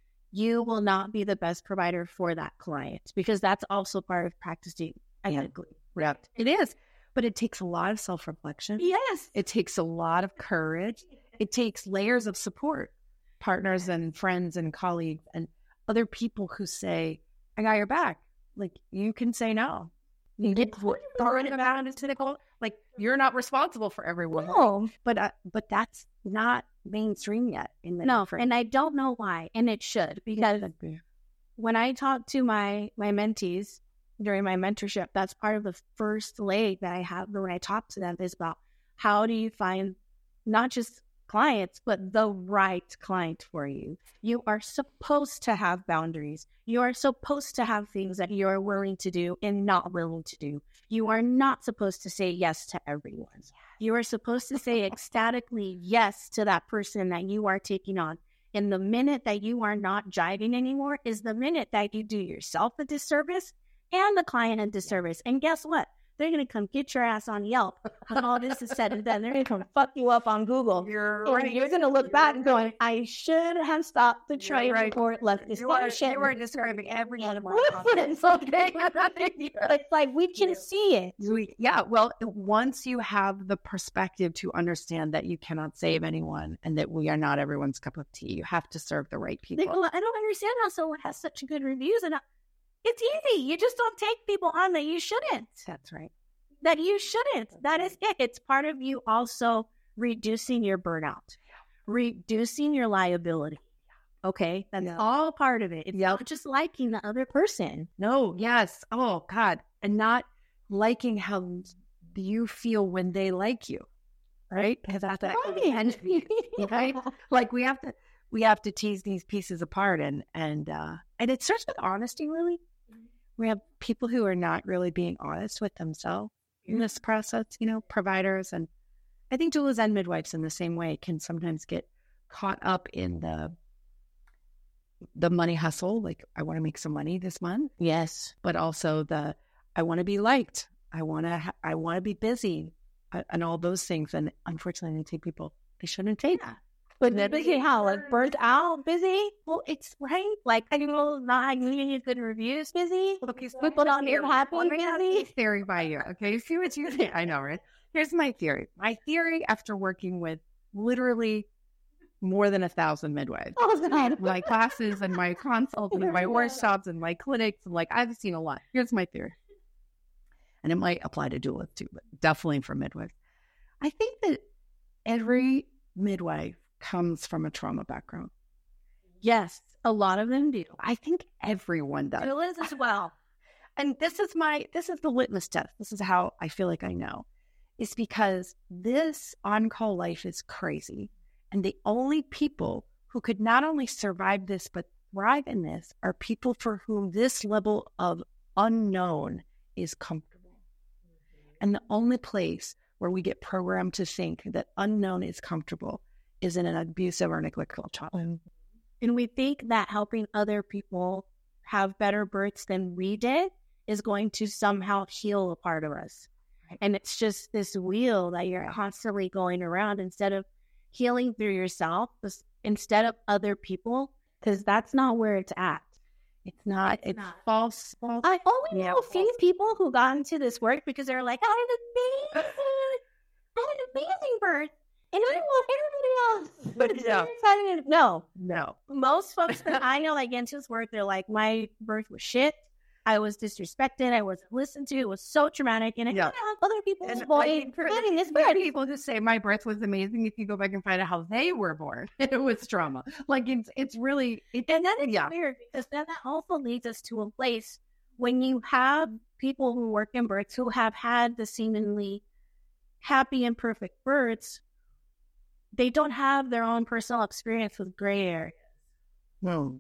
you will not be the best provider for that client, because that's also part of practicing ethically. Yeah, it is. But it takes a lot of self-reflection. Yes. It takes a lot of courage. It takes layers of support, partners and friends and colleagues and other people who say, I got your back. Like, you can say no. You get thrown about into the cold. Like, you're not responsible for everyone. No. But uh, but that's not mainstream yet. In the No. And I don't know why. And it should, because when I talk to my, my mentees during my mentorship, that's part of the first leg that I have when I talk to them, is about how do you find not just clients, but the right client for you. You are supposed to have boundaries. You are supposed to have things that you are willing to do and not willing to do. You are not supposed to say yes to everyone. You are supposed to say ecstatically yes to that person that you are taking on. And the minute that you are not jiving anymore is the minute that you do yourself a disservice and the client a disservice. And guess what? they're going to come get your ass on Yelp when all this is said and done. They're going to come fuck you up on Google. You're and right. You're going to look back and going, I should have stopped the train right. before it left this You are, station. you are describing every animal. It's okay. It's like we can see it. We, yeah, well, once you have the perspective to understand that you cannot save anyone and that we are not everyone's cup of tea, you have to serve the right They people. go, I don't understand how someone has such good reviews. And I, it's easy. You just don't take people on that you shouldn't. That's right. That you shouldn't. That is it. It's part of you also reducing your burnout, reducing your liability. Okay? That's Yeah. all part of it. It's Yep. not just liking the other person. No, yes. Oh, God. And not liking how you feel when they like you. Right? Because that's that. Right? Like we have to we have to tease these pieces apart and and uh and it starts with honesty, really. We have people who are not really being honest with themselves in this process, you know, providers. And I think doulas and midwives in the same way can sometimes get caught up in the the money hustle. Like, I want to make some money this month. Yes. But also the, I want to be liked. I want to, ha- I want to be busy uh, and all those things. And unfortunately, they take people, they shouldn't take that. But then busy how? Like burnt out busy? Well, it's right. Like, I know not getting good reviews busy. Okay, so People don't hear happy Let me have this busy. theory by you. Okay, see what you think. I know, right? Here's my theory. My theory after working with literally more than a thousand midwives, Oh, God. my classes and my consults and my workshops and my clinics, and like I've seen a lot. Here's my theory, and it might apply to doulas too, but definitely for midwives. I think that every midwife comes from a trauma background. Yes, a lot of them do. I think everyone does. Doulas as well. And this is my, this is the litmus test. This is how I feel like I know. It's because this on-call life is crazy. And the only people who could not only survive this, but thrive in this are people for whom this level of unknown is comfortable. And the only place where we get programmed to think that unknown is comfortable is in an abusive or neglectful child. And we think that helping other people have better births than we did is going to somehow heal a part of us. And it's just this wheel that you're constantly going around instead of healing through yourself, instead of other people, because that's not where it's at. It's not, It's it's, not. false, false. I only Yeah. know a few people who got into this work because they're like, I had an amazing, I had an amazing birth, and I want everybody else. But no. Excited. No, No. most folks that I know that get into this work, they're like, my birth was shit. I was disrespected. I wasn't listened to. It was so traumatic. And I Yeah. have other people's And voice like, for forgetting this there are birth. people who say my birth was amazing. If you go back and find out how they were born, it was trauma. Like it's it's really it, And that is yeah. weird because then that also leads us to a place when you have people who work in births who have had the seemingly happy and perfect births, they don't have their own personal experience with gray areas. No.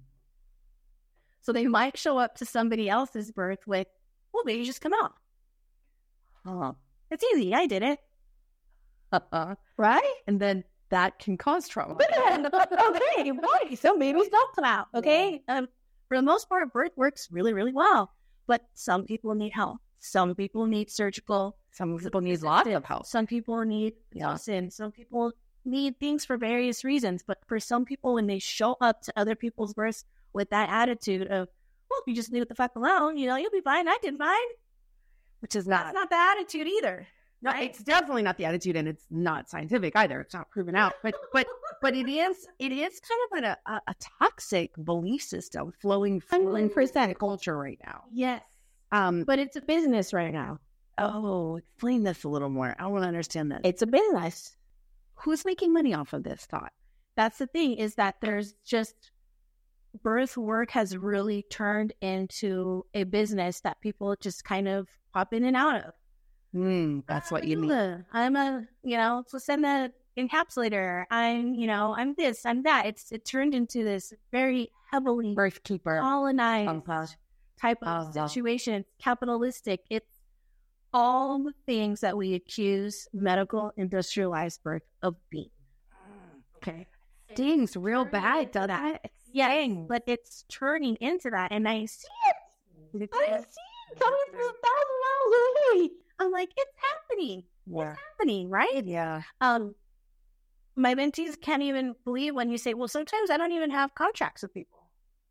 So they might show up to somebody else's birth with, well, baby just come out. Huh. It's easy. I did it. Uh-uh. Right? And then that can cause trauma. But then, okay, right. So babies don't come out. Okay. Um, for the most part, birth works really, really well. But some people need help. Some people need surgical. Some people need lots of help. Some people need Yeah. medicine. Some people need things for various reasons. But for some people, when they show up to other people's births with that attitude of, well, if you just leave it the fuck alone, you know, you'll be fine. I did fine. Which is That's not, not the attitude either. no, right? it's definitely not the attitude, and it's not scientific either. It's not proven out. But but but it is it is kind of a, a, a toxic belief system flowing one through hundred percent culture right now. Yes. Um. But it's a business right now. Oh, explain this a little more. I want to understand this. It's a business. Who's making money off of this thought? That's the thing, is that there's just birth work has really turned into a business that people just kind of pop in and out of. Mm, that's what you I'm need. a, I'm a, you know, placenta encapsulator. I'm, you know, I'm this, I'm that. It's it turned into this very heavily Birth keeper. colonized Uh-huh. type of Uh-huh. situation. It's capitalistic. It's all the things that we accuse medical industrialized birth of being. Okay. Stings real bad, doesn't it? Yes, but it's turning into that, and I see it. I see it coming from a thousand miles away. I'm like, it's happening. Yeah. It's happening, right? Yeah. Um, my mentees can't even believe when you say, well, sometimes I don't even have contracts with people.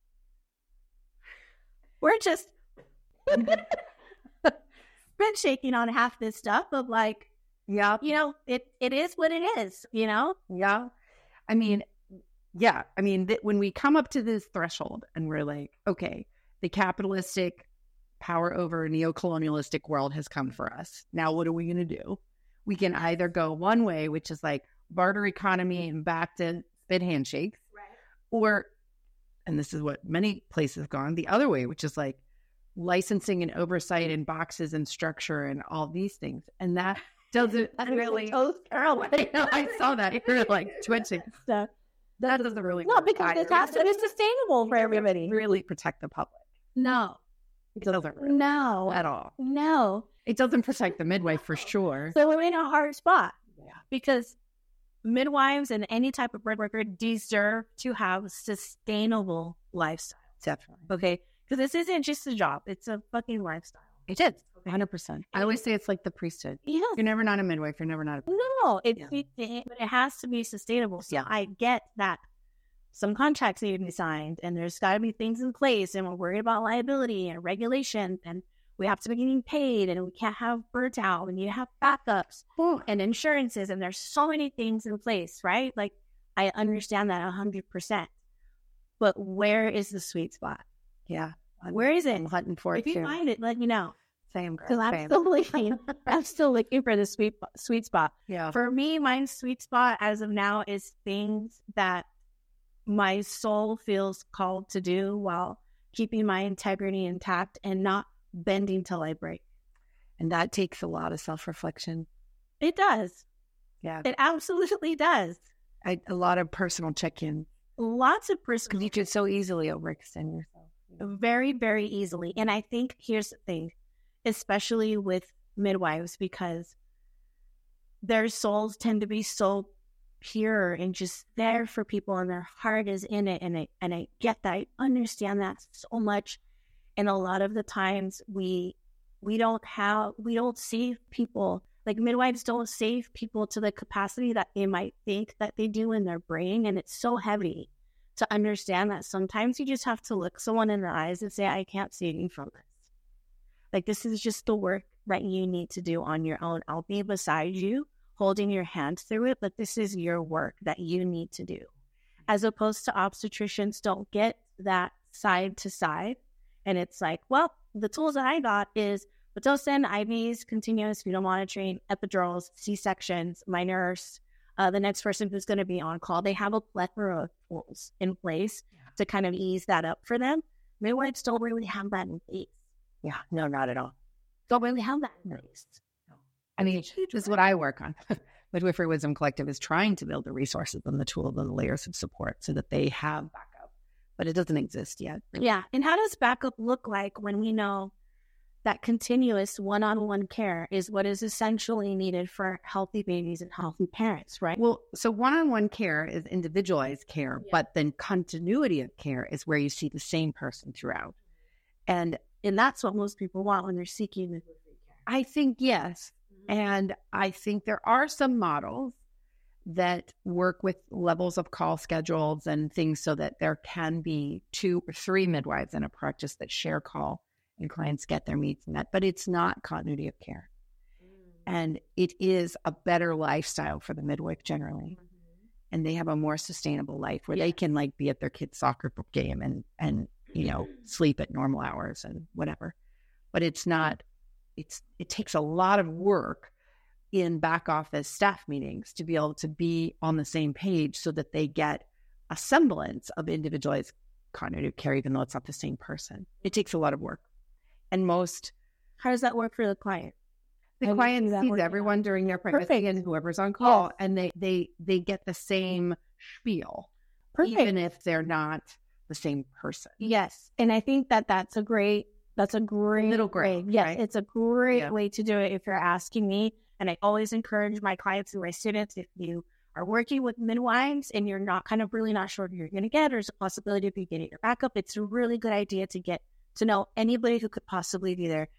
We're just been shaking on half this stuff of like, Yeah. you know, it, it is what it is, you know? Yeah. I mean, yeah. I mean, th- when we come up to this threshold and we're like, okay, the capitalistic power over neo-colonialistic world has come for us. Now, what are we going to do? We can either go one way, which is like barter economy and back to spit handshakes, Right. or, and this is what many places have gone, the other way, which is like licensing and oversight and boxes and structure and all these things. And that doesn't really, I know, I saw that. You're like twitching. So, That doesn't really no, work because either. it has to be sustainable for everybody. Really protect the public. No, It doesn't really no, at all. no. It doesn't protect the midwife for sure. So we're in a hard spot. Yeah. Because midwives and any type of birth worker deserve to have a sustainable lifestyle. Definitely. Okay? Because this isn't just a job. It's a fucking lifestyle. It is. one hundred percent. I always say it's like the priesthood. Yeah. You're never not a midwife. You're never not a No, it's, Yeah. it, it, but it has to be sustainable. So Yeah. I get that some contracts need to be signed and there's got to be things in place and we're worried about liability and regulation and we have to be getting paid and we can't have burnt out and you have backups and insurances and there's so many things in place, right? Like I understand that a hundred percent, but where is the sweet spot? Yeah. Where is it? I'm hunting for it If you too. find it, let me know. Same girl. Because I'm Same. still looking, I'm still looking for the sweet, sweet spot. Yeah. For me, my sweet spot as of now is things that my soul feels called to do while keeping my integrity intact and not bending till I break. And that takes a lot of self-reflection. It does. Yeah. It absolutely does. I, a lot of personal check-in. Lots of Because personal, you could so easily overextend yourself. very, very easily. And I think here's the thing, especially with midwives, because their souls tend to be so pure and just there for people and their heart is in it. And I, and I get that. I understand that so much. And a lot of the times we, we don't have, we don't save people. Like midwives don't save people to the capacity that they might think that they do in their brain. And it's so heavy to understand that sometimes you just have to look someone in the eyes and say, I can't save you from this. Like, this is just the work that you need to do on your own. I'll be beside you, holding your hand through it, but this is your work that you need to do. As opposed to obstetricians don't get that side to side. And it's like, well, the tools that I got is Pitocin, I Vs, continuous fetal monitoring, epidurals, C-sections, my nurse, uh, the next person who's going to be on call. They have a plethora of tools in place yeah. to kind of ease that up for them. Midwives don't really have that in place. Yeah, no, not at all. Don't really have that in place. No. I mean, this is what I work on. Midwifery Wisdom Collective is trying to build the resources and the tools and the layers of support so that they have backup, but it doesn't exist yet. Yeah. And how does backup look like when we know that continuous one-on-one care is what is essentially needed for healthy babies and healthy parents, right? Well, so one-on-one care is individualized care, yeah. but then continuity of care is where you see the same person throughout. And and that's what most people want when they're seeking midwifery care. I think, yes. Mm-hmm. And I think there are some models that work with levels of call schedules and things so that there can be two or three midwives in a practice that share call and clients get their needs met, but it's not continuity of care. Mm. And it is a better lifestyle for the midwife generally. Mm-hmm. And they have a more sustainable life where yeah. they can like be at their kid's soccer game and, and, you know, sleep at normal hours and whatever. But it's not, it's, it takes a lot of work in back office staff meetings to be able to be on the same page so that they get a semblance of individualized continuity of care, even though it's not the same person. It takes a lot of work. And most... How does that work for the client? The How client sees everyone out? During their pregnancy and whoever's on call, yes. and they, they, they get the same spiel, Perfect. Even if they're not the same person. Yes. And I think that that's a great, that's a great... Middle grade, Yes, right? It's a great yeah. way to do it if you're asking me. And I always encourage my clients and my students, if you are working with midwives and you're not kind of really not sure who you're going to get, or there's a possibility of you getting your backup, it's a really good idea to get to know anybody who could possibly be there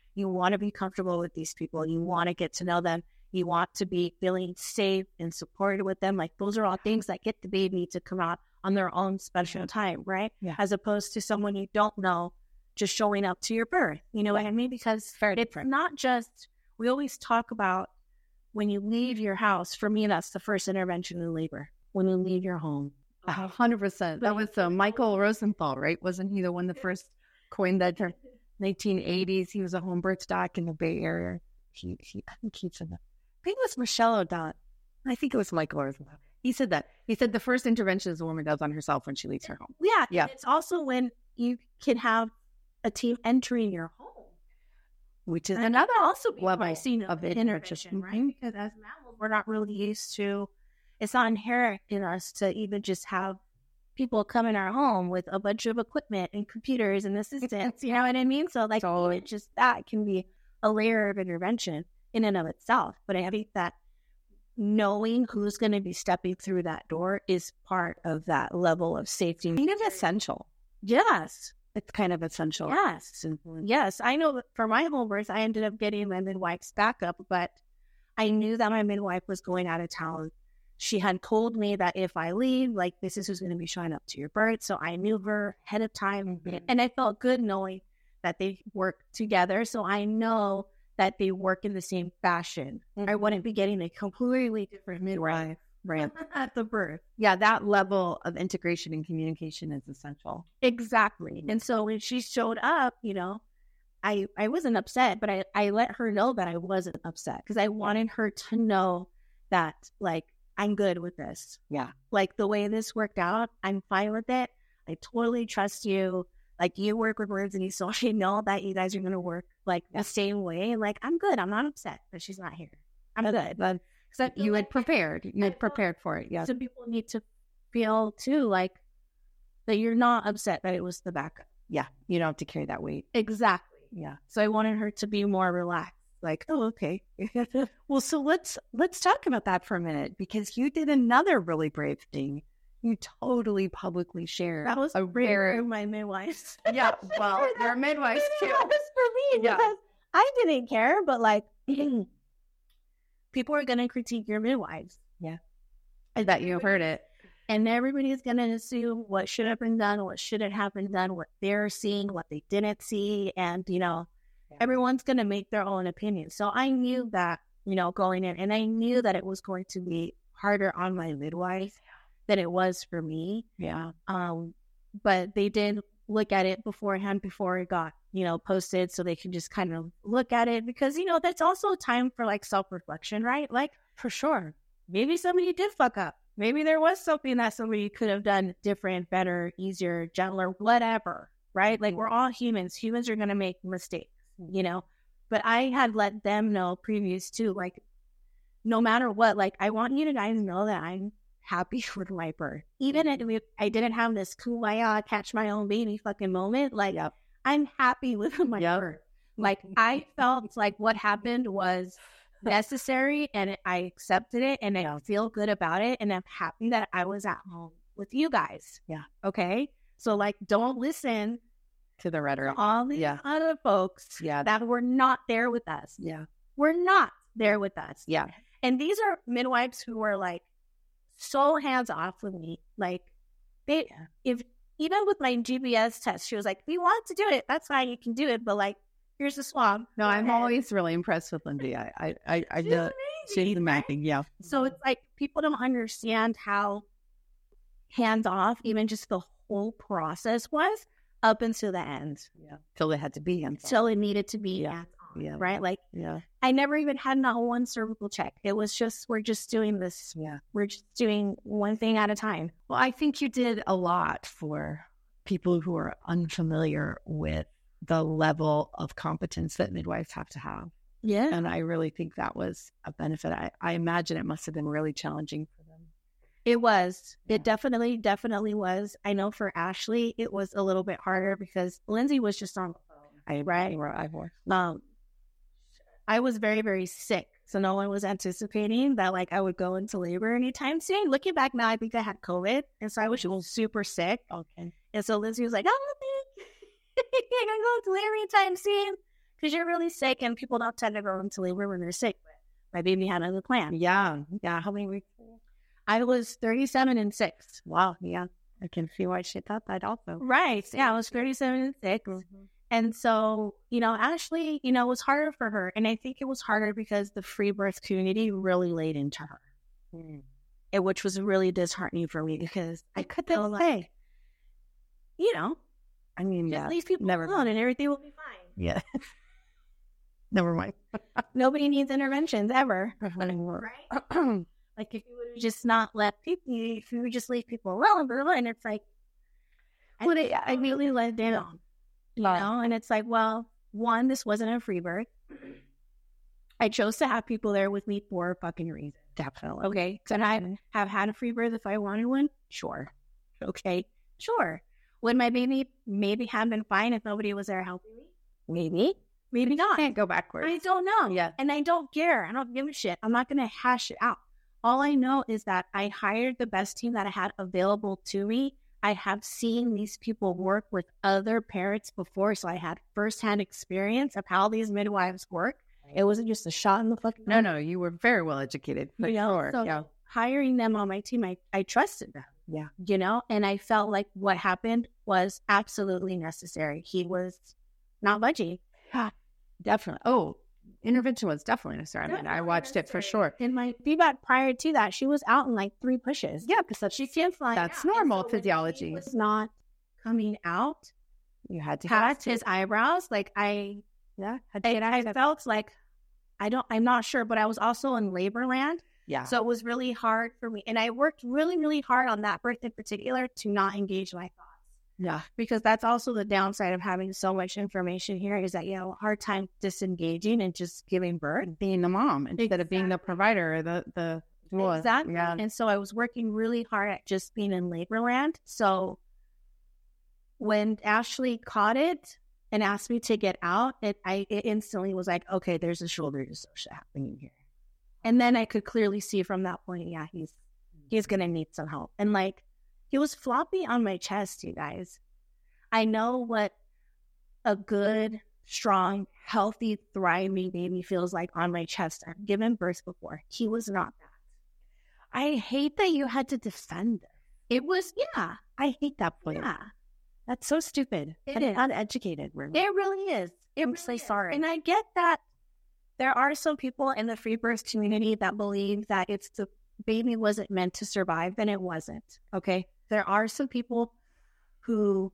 You want to be comfortable with these people. You want to get to know them. You want to be feeling safe and supported with them. Like those are all things that get the baby to come out on their own special time, right? Yeah. As opposed to someone you don't know just showing up to your birth. You know what I mean? Because Very it's different. not just, we always talk about when you leave your house. For me, that's the first intervention in labor. When you leave your home. A hundred percent. That was uh, Michael Rosenthal, right? Wasn't he the one that first coined that term? nineteen eighties. He was a home birth doc in the Bay Area. He, he, I think he said that. I think it was Michelle O'Donnell. I think it was Michael Rosenthal. He said that. He said the first intervention a woman does on herself when she leaves her home. Yeah. Yeah. It's also when you can have a team entering your home. Which is And another that also be level my scene of of it. intervention, right? Because as mammals, we're not really used to, it's not inherent in us to even just have people come in our home with a bunch of equipment and computers and assistants, you know what I mean? So like, Totally. even just that can be a layer of intervention in and of itself. But I think that knowing who's going to be stepping through that door is part of that level of safety. Kind of essential. Yes. It's kind of essential. Yes. Yes. I know that for my home birth, I ended up getting my midwife's backup, but I knew that my midwife was going out of town. She had told me that if I leave, like, this is who's going to be showing up to your birth. So I knew her ahead of time. Mhm. And I felt good knowing that they work together. So I know that they work in the same fashion. I wouldn't be getting a completely different midwife Right. at the birth. Yeah, that level of integration and communication is essential. Exactly. And so when she showed up, you know, I I wasn't upset, but I, I let her know that I wasn't upset because I wanted her to know that, like, I'm good with this. Yeah. Like, the way this worked out, I'm fine with it. I totally trust you. Like, you work with Lindsay, so I know that you guys are going to work, like, the same way. And, like, I'm good. I'm not upset that she's not here. I'm good. But Because you had prepared. You I had felt- prepared for it. Yeah. some people need to feel, too, like, that you're not upset that it was the backup. Yeah. You don't have to carry that weight. Exactly. Yeah. So I wanted her to be more relaxed. Like, oh, okay. Well, so let's let's talk about that for a minute because you did another really brave thing. You totally publicly shared. That was a brave very for my midwives. yeah. Well, they're midwives too. That was for me Yeah. because I didn't care, but like people are gonna critique your midwives. Yeah. I bet you heard it. And everybody's gonna assume what should have been done, what shouldn't have been done, what they're seeing, what they didn't see, and you know, Yeah. everyone's gonna make their own opinion. So I knew that, you know, going in, and I knew that it was going to be harder on my midwife than it was for me. Yeah. Um, but they did look at it beforehand before it got, you know, posted, so they can just kind of look at it because, you know, that's also a time for like self-reflection, right? Like, for sure, maybe somebody did fuck up. Maybe there was something that somebody could have done different, better, easier, gentler, whatever, right? Like, we're all humans. Humans are going to make mistakes, you know? But I had let them know previous to, like, no matter what, like, I want you to guys know that I'm happy with my birth. Even if I didn't have this kumbaya, catch my own baby fucking moment, like, Yep. I'm happy with my Yep. birth. Like, I felt like what happened was necessary and I accepted it and I feel good about it. And I'm happy that I was at home with you guys. Yeah. Okay. So, like, don't listen To the rhetoric. to all these Yeah. other folks Yeah. that were not there with us. Yeah. We're not there with us. Yeah. And these are midwives who were like so hands off with me. Like, they, if even with my G B S test, she was like, if you want to do it, that's fine, you can do it. But like, here's the swab. No, Go I'm ahead. always really impressed with Lindsay. I, I, I, I She's know amazing, she's right? amazing. Yeah. So it's like people don't understand how hands off even just the whole process was up until the end, Yeah. Till they had to be hands till it needed to be Yeah. hands on, Yeah. right? Like, Yeah. I never even had not one cervical check. It was just, we're just doing this. Yeah. We're just doing one thing at a time. Well, I think you did a lot for people who are unfamiliar with the level of competence that midwives have to have. Yeah. And I really think that was a benefit. I, I imagine it must have been really challenging for them. It was. Yeah. It definitely, definitely was. I know for Ashley, it was a little bit harder because Lindsay was just on the phone. I, Right. I, I, Um, I was very, very sick. So no one was anticipating that like I would go into labor anytime soon. Looking back now, I think I had COVID. And so I was super sick. okay. And so Lindsay was like, I don't think you're going to go into labor anytime soon. because you're really sick and people don't tend to go into labor when they're sick. But my baby had another plan. Yeah. Yeah. How many weeks? I was thirty-seven and six. Wow. Yeah. I can see why she thought that also. Right. Yeah. I was thirty-seven and six. Mm-hmm. And so, you know, Ashley, you know, it was harder for her. And I think it was harder because the free birth community really laid into her, mm. it, which was really disheartening for me because I could feel like, you know, I mean, just yeah, leave people never alone and everything will be fine. Yeah. Never mind. Nobody needs interventions ever. Right? Like if you would just not let people, if you would just leave people alone, and it's like, well, I, I really let down. You know, and it's like, well, one, this wasn't a free birth. I chose to have people there with me for a fucking reason. Definitely. Okay. Could I have had a free birth if I wanted one? Sure. Okay. Sure. Would my baby maybe have been fine if nobody was there helping me? Maybe. Maybe not. Can't go backwards. I don't know. Yeah. And I don't care. I don't give a shit. I'm not going to hash it out. All I know is that I hired the best team that I had available to me. I have seen these people work with other parents before, so I had firsthand experience of how these midwives work. It wasn't just a shot in the fucking No, no, you were very well educated. You know, sure. so yeah. hiring them on my team, I, I trusted them. Yeah. You know, and I felt like what happened was absolutely necessary. He was not budging. Yeah, definitely. Oh, intervention was definitely necessary. I mean, I watched it for sure. And my feedback prior to that, she was out in like three pushes. Yeah, because that's, she can't fly. that's out. normal so physiology. Was not coming out. You had to past his eyebrows. Like I, yeah, had to I, I felt like I don't. I'm not sure, but I was also in labor land. Yeah. So it was really hard for me, and I worked really, really hard on that birth in particular to not engage my thoughts. Yeah, because that's also the downside of having so much information here is that you have a hard time disengaging and just giving birth, being the mom instead exactly. of being the provider or the the doula. Exactly. Yeah. And so I was working really hard at just being in labor land. So when Ashley caught it and asked me to get out, it I it instantly was like, okay, there's a shoulder dystocia happening here. And then I could clearly see from that point, yeah, he's he's gonna need some help. And like he was floppy on my chest, you guys. I know what a good, strong, healthy, thriving baby feels like on my chest. I've given birth before. He was not that. I hate that you had to defend it. It was, yeah. I hate that point. Yeah. That's so stupid. It and is. Uneducated. Really. It really is. It I'm really so is. sorry. And I get that there are some people in the free birth community that believe that it's the baby wasn't meant to survive, and it wasn't. Okay? There are some people who,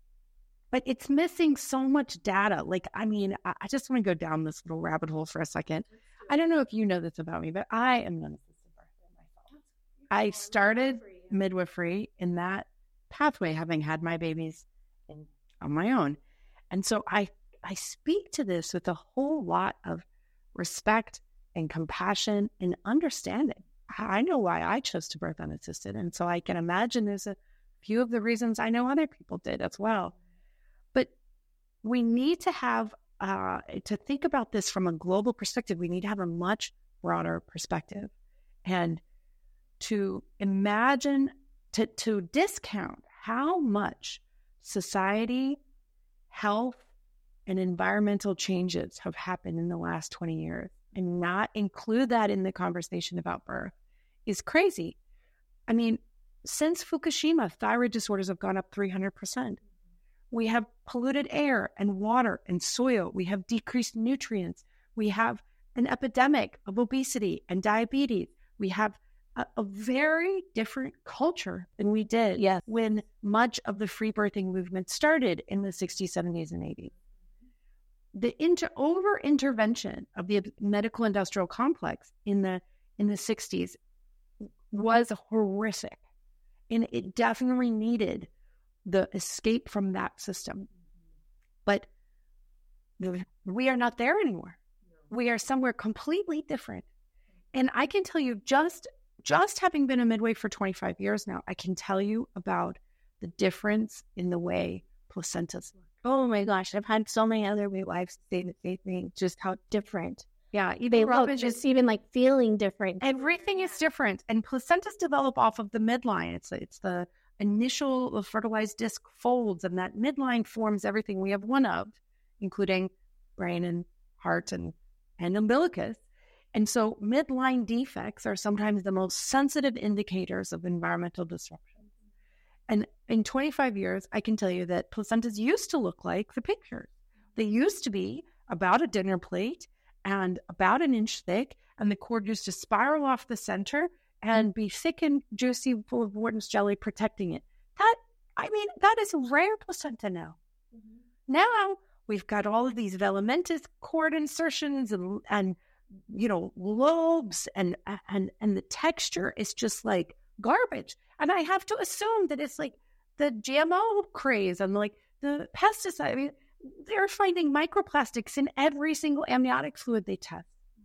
but it's missing so much data. Like, I mean, I, I just want to go down this little rabbit hole for a second. I don't know if you know this about me, but I am an assisted birther myself. I started midwifery in that pathway, having had my babies in, on my own. And so I, I speak to this with a whole lot of respect and compassion and understanding. I know why I chose to birth unassisted. And so I can imagine there's a few of the reasons I know other people did as well. But we need to have, uh, to think about this from a global perspective, we need to have a much broader perspective. And to imagine, to, to discount how much society, health, and environmental changes have happened in the last twenty years and not include that in the conversation about birth is crazy. I mean, since Fukushima, thyroid disorders have gone up three hundred percent. We have polluted air and water and soil. We have decreased nutrients. We have an epidemic of obesity and diabetes. We have a, a very different culture than we did yes. when much of the free birthing movement started in the sixties, seventies, and eighties. The inter- over-intervention of the medical industrial complex in the in the sixties was horrific. And it definitely needed the escape from that system. But the, we are not there anymore. We are somewhere completely different. And I can tell you, just, just having been a midwife for twenty-five years now, I can tell you about the difference in the way placentas look. Oh my gosh, I've had so many other midwives say the same thing, just how different. Yeah, they look, just even like feeling different. Everything is different. And placentas develop off of the midline. It's it's the initial the fertilized disc folds, and that midline forms everything we have one of, including brain and heart and, and umbilicus. And so midline defects are sometimes the most sensitive indicators of environmental disruption. And in twenty-five years, I can tell you that placentas used to look like the pictures. They used to be about a dinner plate and about an inch thick, and the cord used to spiral off the center and be thick and juicy, full of Wharton's jelly protecting it. That, I mean, that is rare placenta now. Mm-hmm. Now we've got all of these velamentous cord insertions and, and you know, lobes, and and and the texture is just like garbage. And I have to assume that it's like the G M O craze and like the pesticide. I mean, they're finding microplastics in every single amniotic fluid they test.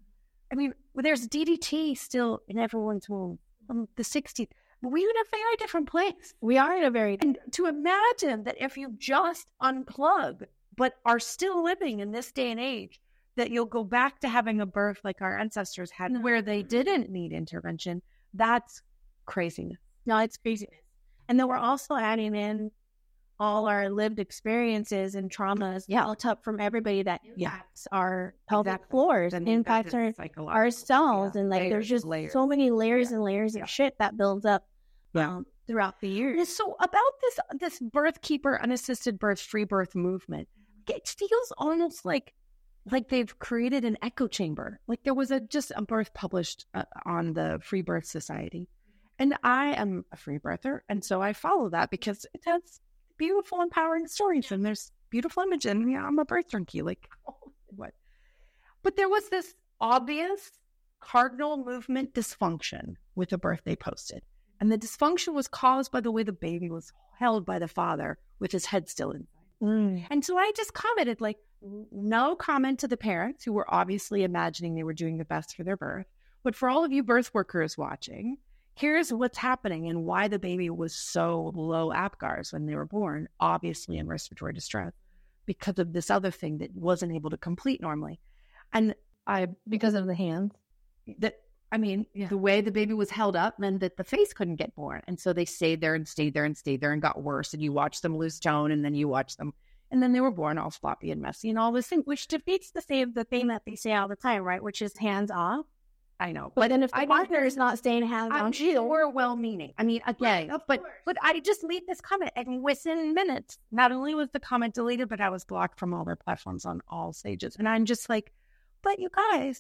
I mean, there's D D T still in everyone's womb from the sixties. But we're in a very different place. We are in a very... And to imagine that if you just unplug, but are still living in this day and age, that you'll go back to having a birth like our ancestors had, no. where they didn't need intervention, that's craziness. No, it's craziness. And then we're also adding in all our lived experiences and traumas yeah. built up from everybody that impacts yeah. our pelvic exactly. floors and impacts our, our cells. Yeah. And like, layers, there's just layers. so many layers yeah. and layers yeah. of shit that builds up yeah. um, throughout the years. So about this, this birth keeper, unassisted birth, free birth movement, it feels almost like like they've created an echo chamber. Like there was a just a birth published uh, on the Free Birth Society. And I am a free birther. And so I follow that because it has beautiful, empowering stories. And there's beautiful images. And yeah, I'm a birth junkie. Like, oh, what? But there was this obvious cardinal movement dysfunction with the birth they posted. And the dysfunction was caused by the way the baby was held by the father with his head still inside. Mm. And so I just commented, like, no comment to the parents who were obviously imagining they were doing the best for their birth. But for all of you birth workers watching, here's what's happening and why the baby was so low APGARs when they were born, obviously in respiratory distress, because of this other thing that wasn't able to complete normally. And I, because of the hands, that, I mean, yeah. the way the baby was held up meant that the face couldn't get born. And so they stayed there and stayed there and stayed there and got worse. And you watch them lose tone, and then you watch them. And then they were born all floppy and messy and all this thing, which defeats the same the thing that they say all the time, right? Which is hands off. I know. But, but then if the partner is not staying hands on, I'm sure well-meaning. I mean, again, right, but course. but I just leave this comment, and within minutes, not only was the comment deleted, but I was blocked from all their platforms on all stages. And I'm just like, but you guys,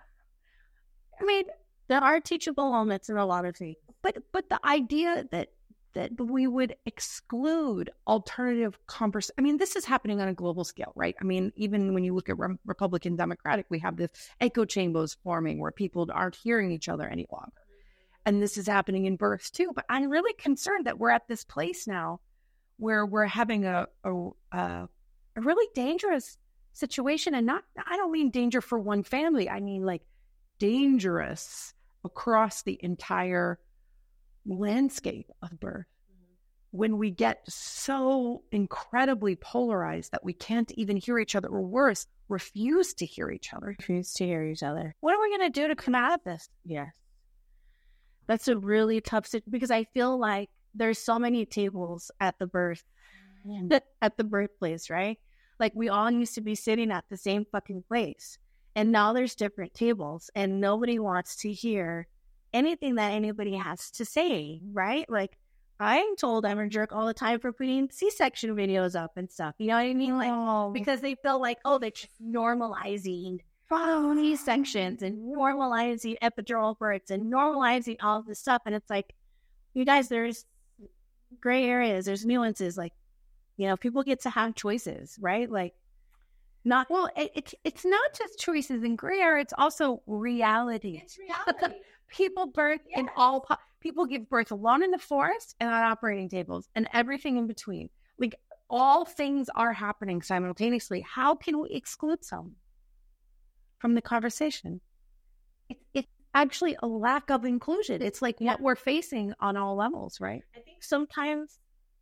I mean, there are teachable moments in a lot of things. But but the idea that that we would exclude alternative conversation. I mean, this is happening on a global scale, right? I mean, even when you look at re- Republican Democratic, we have this echo chambers forming where people aren't hearing each other any longer. And this is happening in births too. But I'm really concerned that we're at this place now where we're having a a, a, a really dangerous situation. And not, I don't mean danger for one family. I mean like dangerous across the entire landscape of birth. Mm-hmm. When we get so incredibly polarized that we can't even hear each other, or worse, refuse to hear each other. Refuse to hear each other. What are we going to do to come out of this? Yes. That's a really tough situation, because I feel like there's so many tables at the birth, mm-hmm. at the birthplace, right? Like we all used to be sitting at the same fucking place. And now there's different tables, and nobody wants to hear anything that anybody has to say, right? Like, I'm told I'm a jerk all the time for putting C-section videos up and stuff. You know what I mean? Like, oh. because they feel like, oh, they're just normalizing C-sections and normalizing epidural births and normalizing all this stuff. And it's like, you guys, there's gray areas, there's nuances. Like, you know, people get to have choices, right? Like, not well. It, it's it's not just choices in gray area. It's also reality. It's reality. People birth yes. in all, po- people give birth alone in the forest and on operating tables and everything in between. Like, all things are happening simultaneously. How can we exclude some from the conversation? It, it's actually a lack of inclusion. It's like yeah. what we're facing on all levels, right? I think sometimes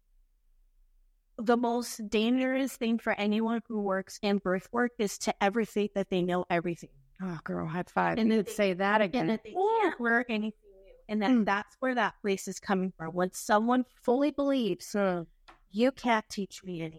the most dangerous thing for anyone who works in birth work is to ever think that they know everything. Oh, girl, high five. And they'd say that again. And that they can't learn anything new. And then mm. that's where that place is coming from. When someone fully believes, mm. you can't teach me anything.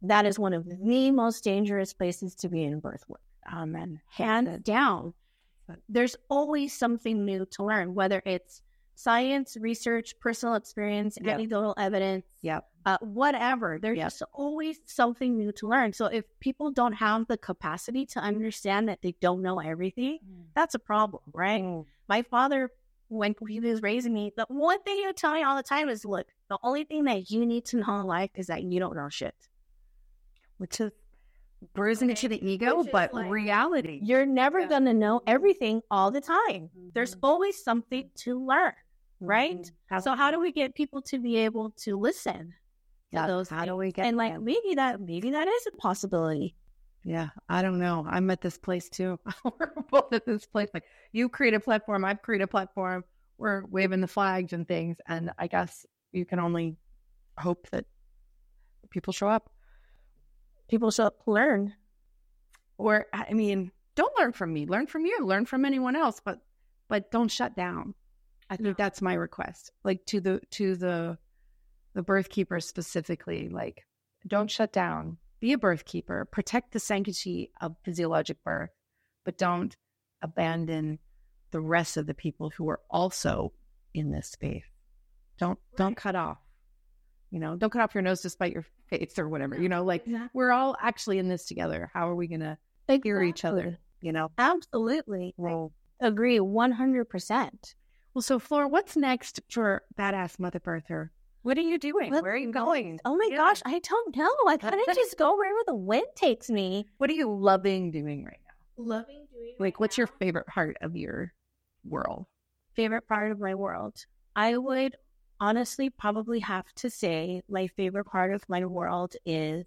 that is one of the most dangerous places to be in birth work. Um, and hands down, there's always something new to learn, whether it's science, research, personal experience, Yep. anecdotal evidence, Yep. uh, whatever. There's Yep. just always something new to learn. So if people don't have the capacity to understand that they don't know everything, that's a problem, right? Mm. My father, when he was raising me, the one thing he would tell me all the time is, look, the only thing that you need to know in life is that you don't know shit. Which is bruising Okay. to the ego, Which is but like- reality. You're never Yeah. going to know everything all the time. There's Mhm. always something to learn, right? Mhm. So how do we get people to be able to listen to Yeah, those how do things? we get and like them? maybe that maybe that is a possibility. Yeah, I don't know. I'm at this place too. We're both at this place. Like, you create a platform, I've created a platform. We're waving the flags and things, and I guess you can only hope that people show up. People should learn. Or, I mean, don't learn from me. Learn from you. Learn from anyone else, but but don't shut down. I think No. that's my request. Like to the to the the birth keepers specifically. Like, don't shut down. Be a birth keeper. Protect the sanctity of physiologic birth, but don't abandon the rest of the people who are also in this space. Don't don't cut off. You know, don't cut off your nose to spite your face or whatever. You know, like, Exactly. we're all actually in this together. How are we going to hear each other? You know? Absolutely. Well, Agree one hundred percent. well, so Flora, what's next for Badass Mother Birther? What are you doing? What- Where are you going? Oh my Yeah. gosh, I don't know. I kind of just go wherever the wind takes me. What are you loving doing right now? Loving doing Like, what's your favorite part of your world? favorite part of my world? I would honestly probably have to say my favorite part of my world is,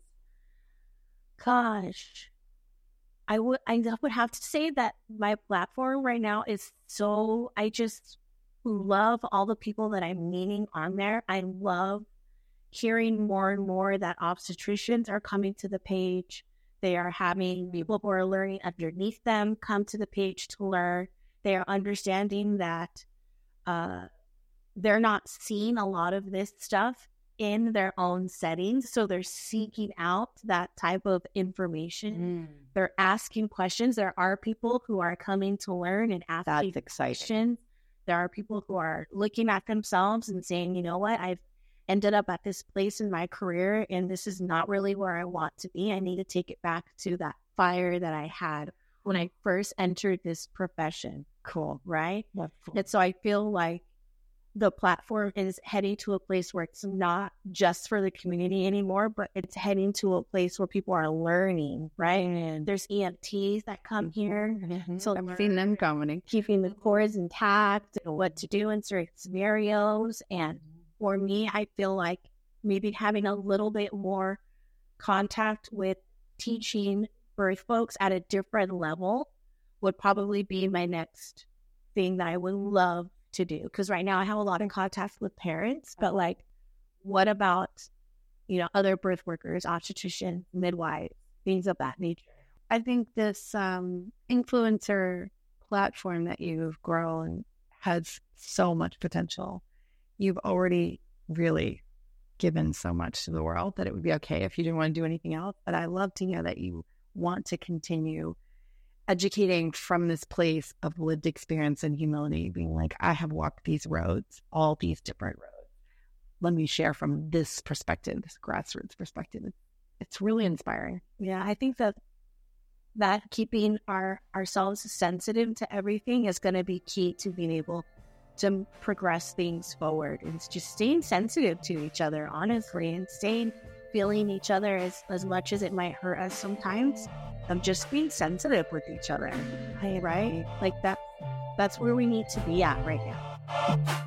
gosh, I would I would have to say that my platform right now is so, I just love all the people that I'm meeting on there. I love hearing more and more that obstetricians are coming to the page. They are having people who are learning underneath them come to the page to learn. They are understanding that uh, they're not seeing a lot of this stuff in their own settings. So they're seeking out that type of information. They're asking questions. There are people who are coming to learn and asking That's exciting. questions. There are people who are looking at themselves and saying, you know what, I've ended up at this place in my career and this is not really where I want to be. I need to take it back to that fire that I had when I first entered this profession. Cool. Right? That's cool. And so I feel like the platform is heading to a place where it's not just for the community anymore, but it's heading to a place where people are learning, right? And there's E M Ts that come here. So I've seen them coming. keeping the cords intact and what to do in certain scenarios. And for me, I feel like maybe having a little bit more contact with teaching birth folks at a different level would probably be my next thing that I would love to do. Because right now I have a lot of contact with parents, but like, what about, you know, other birth workers, obstetricians, midwives, things of that nature? I think this um, influencer platform that you've grown has so much potential. You've already really given so much to the world that it would be okay if you didn't want to do anything else. But I love to hear that you want to continue educating from this place of lived experience and humility, being like, I have walked these roads, all these different roads. Let me share from this perspective, this grassroots perspective. It's really inspiring. Yeah, I think that that keeping our ourselves sensitive to everything is going to be key to being able to progress things forward. And it's just staying sensitive to each other, honestly, and staying feeling each other as, as much as it might hurt us sometimes. Of just being sensitive with each other, right? Like that. That's where we need to be at right now.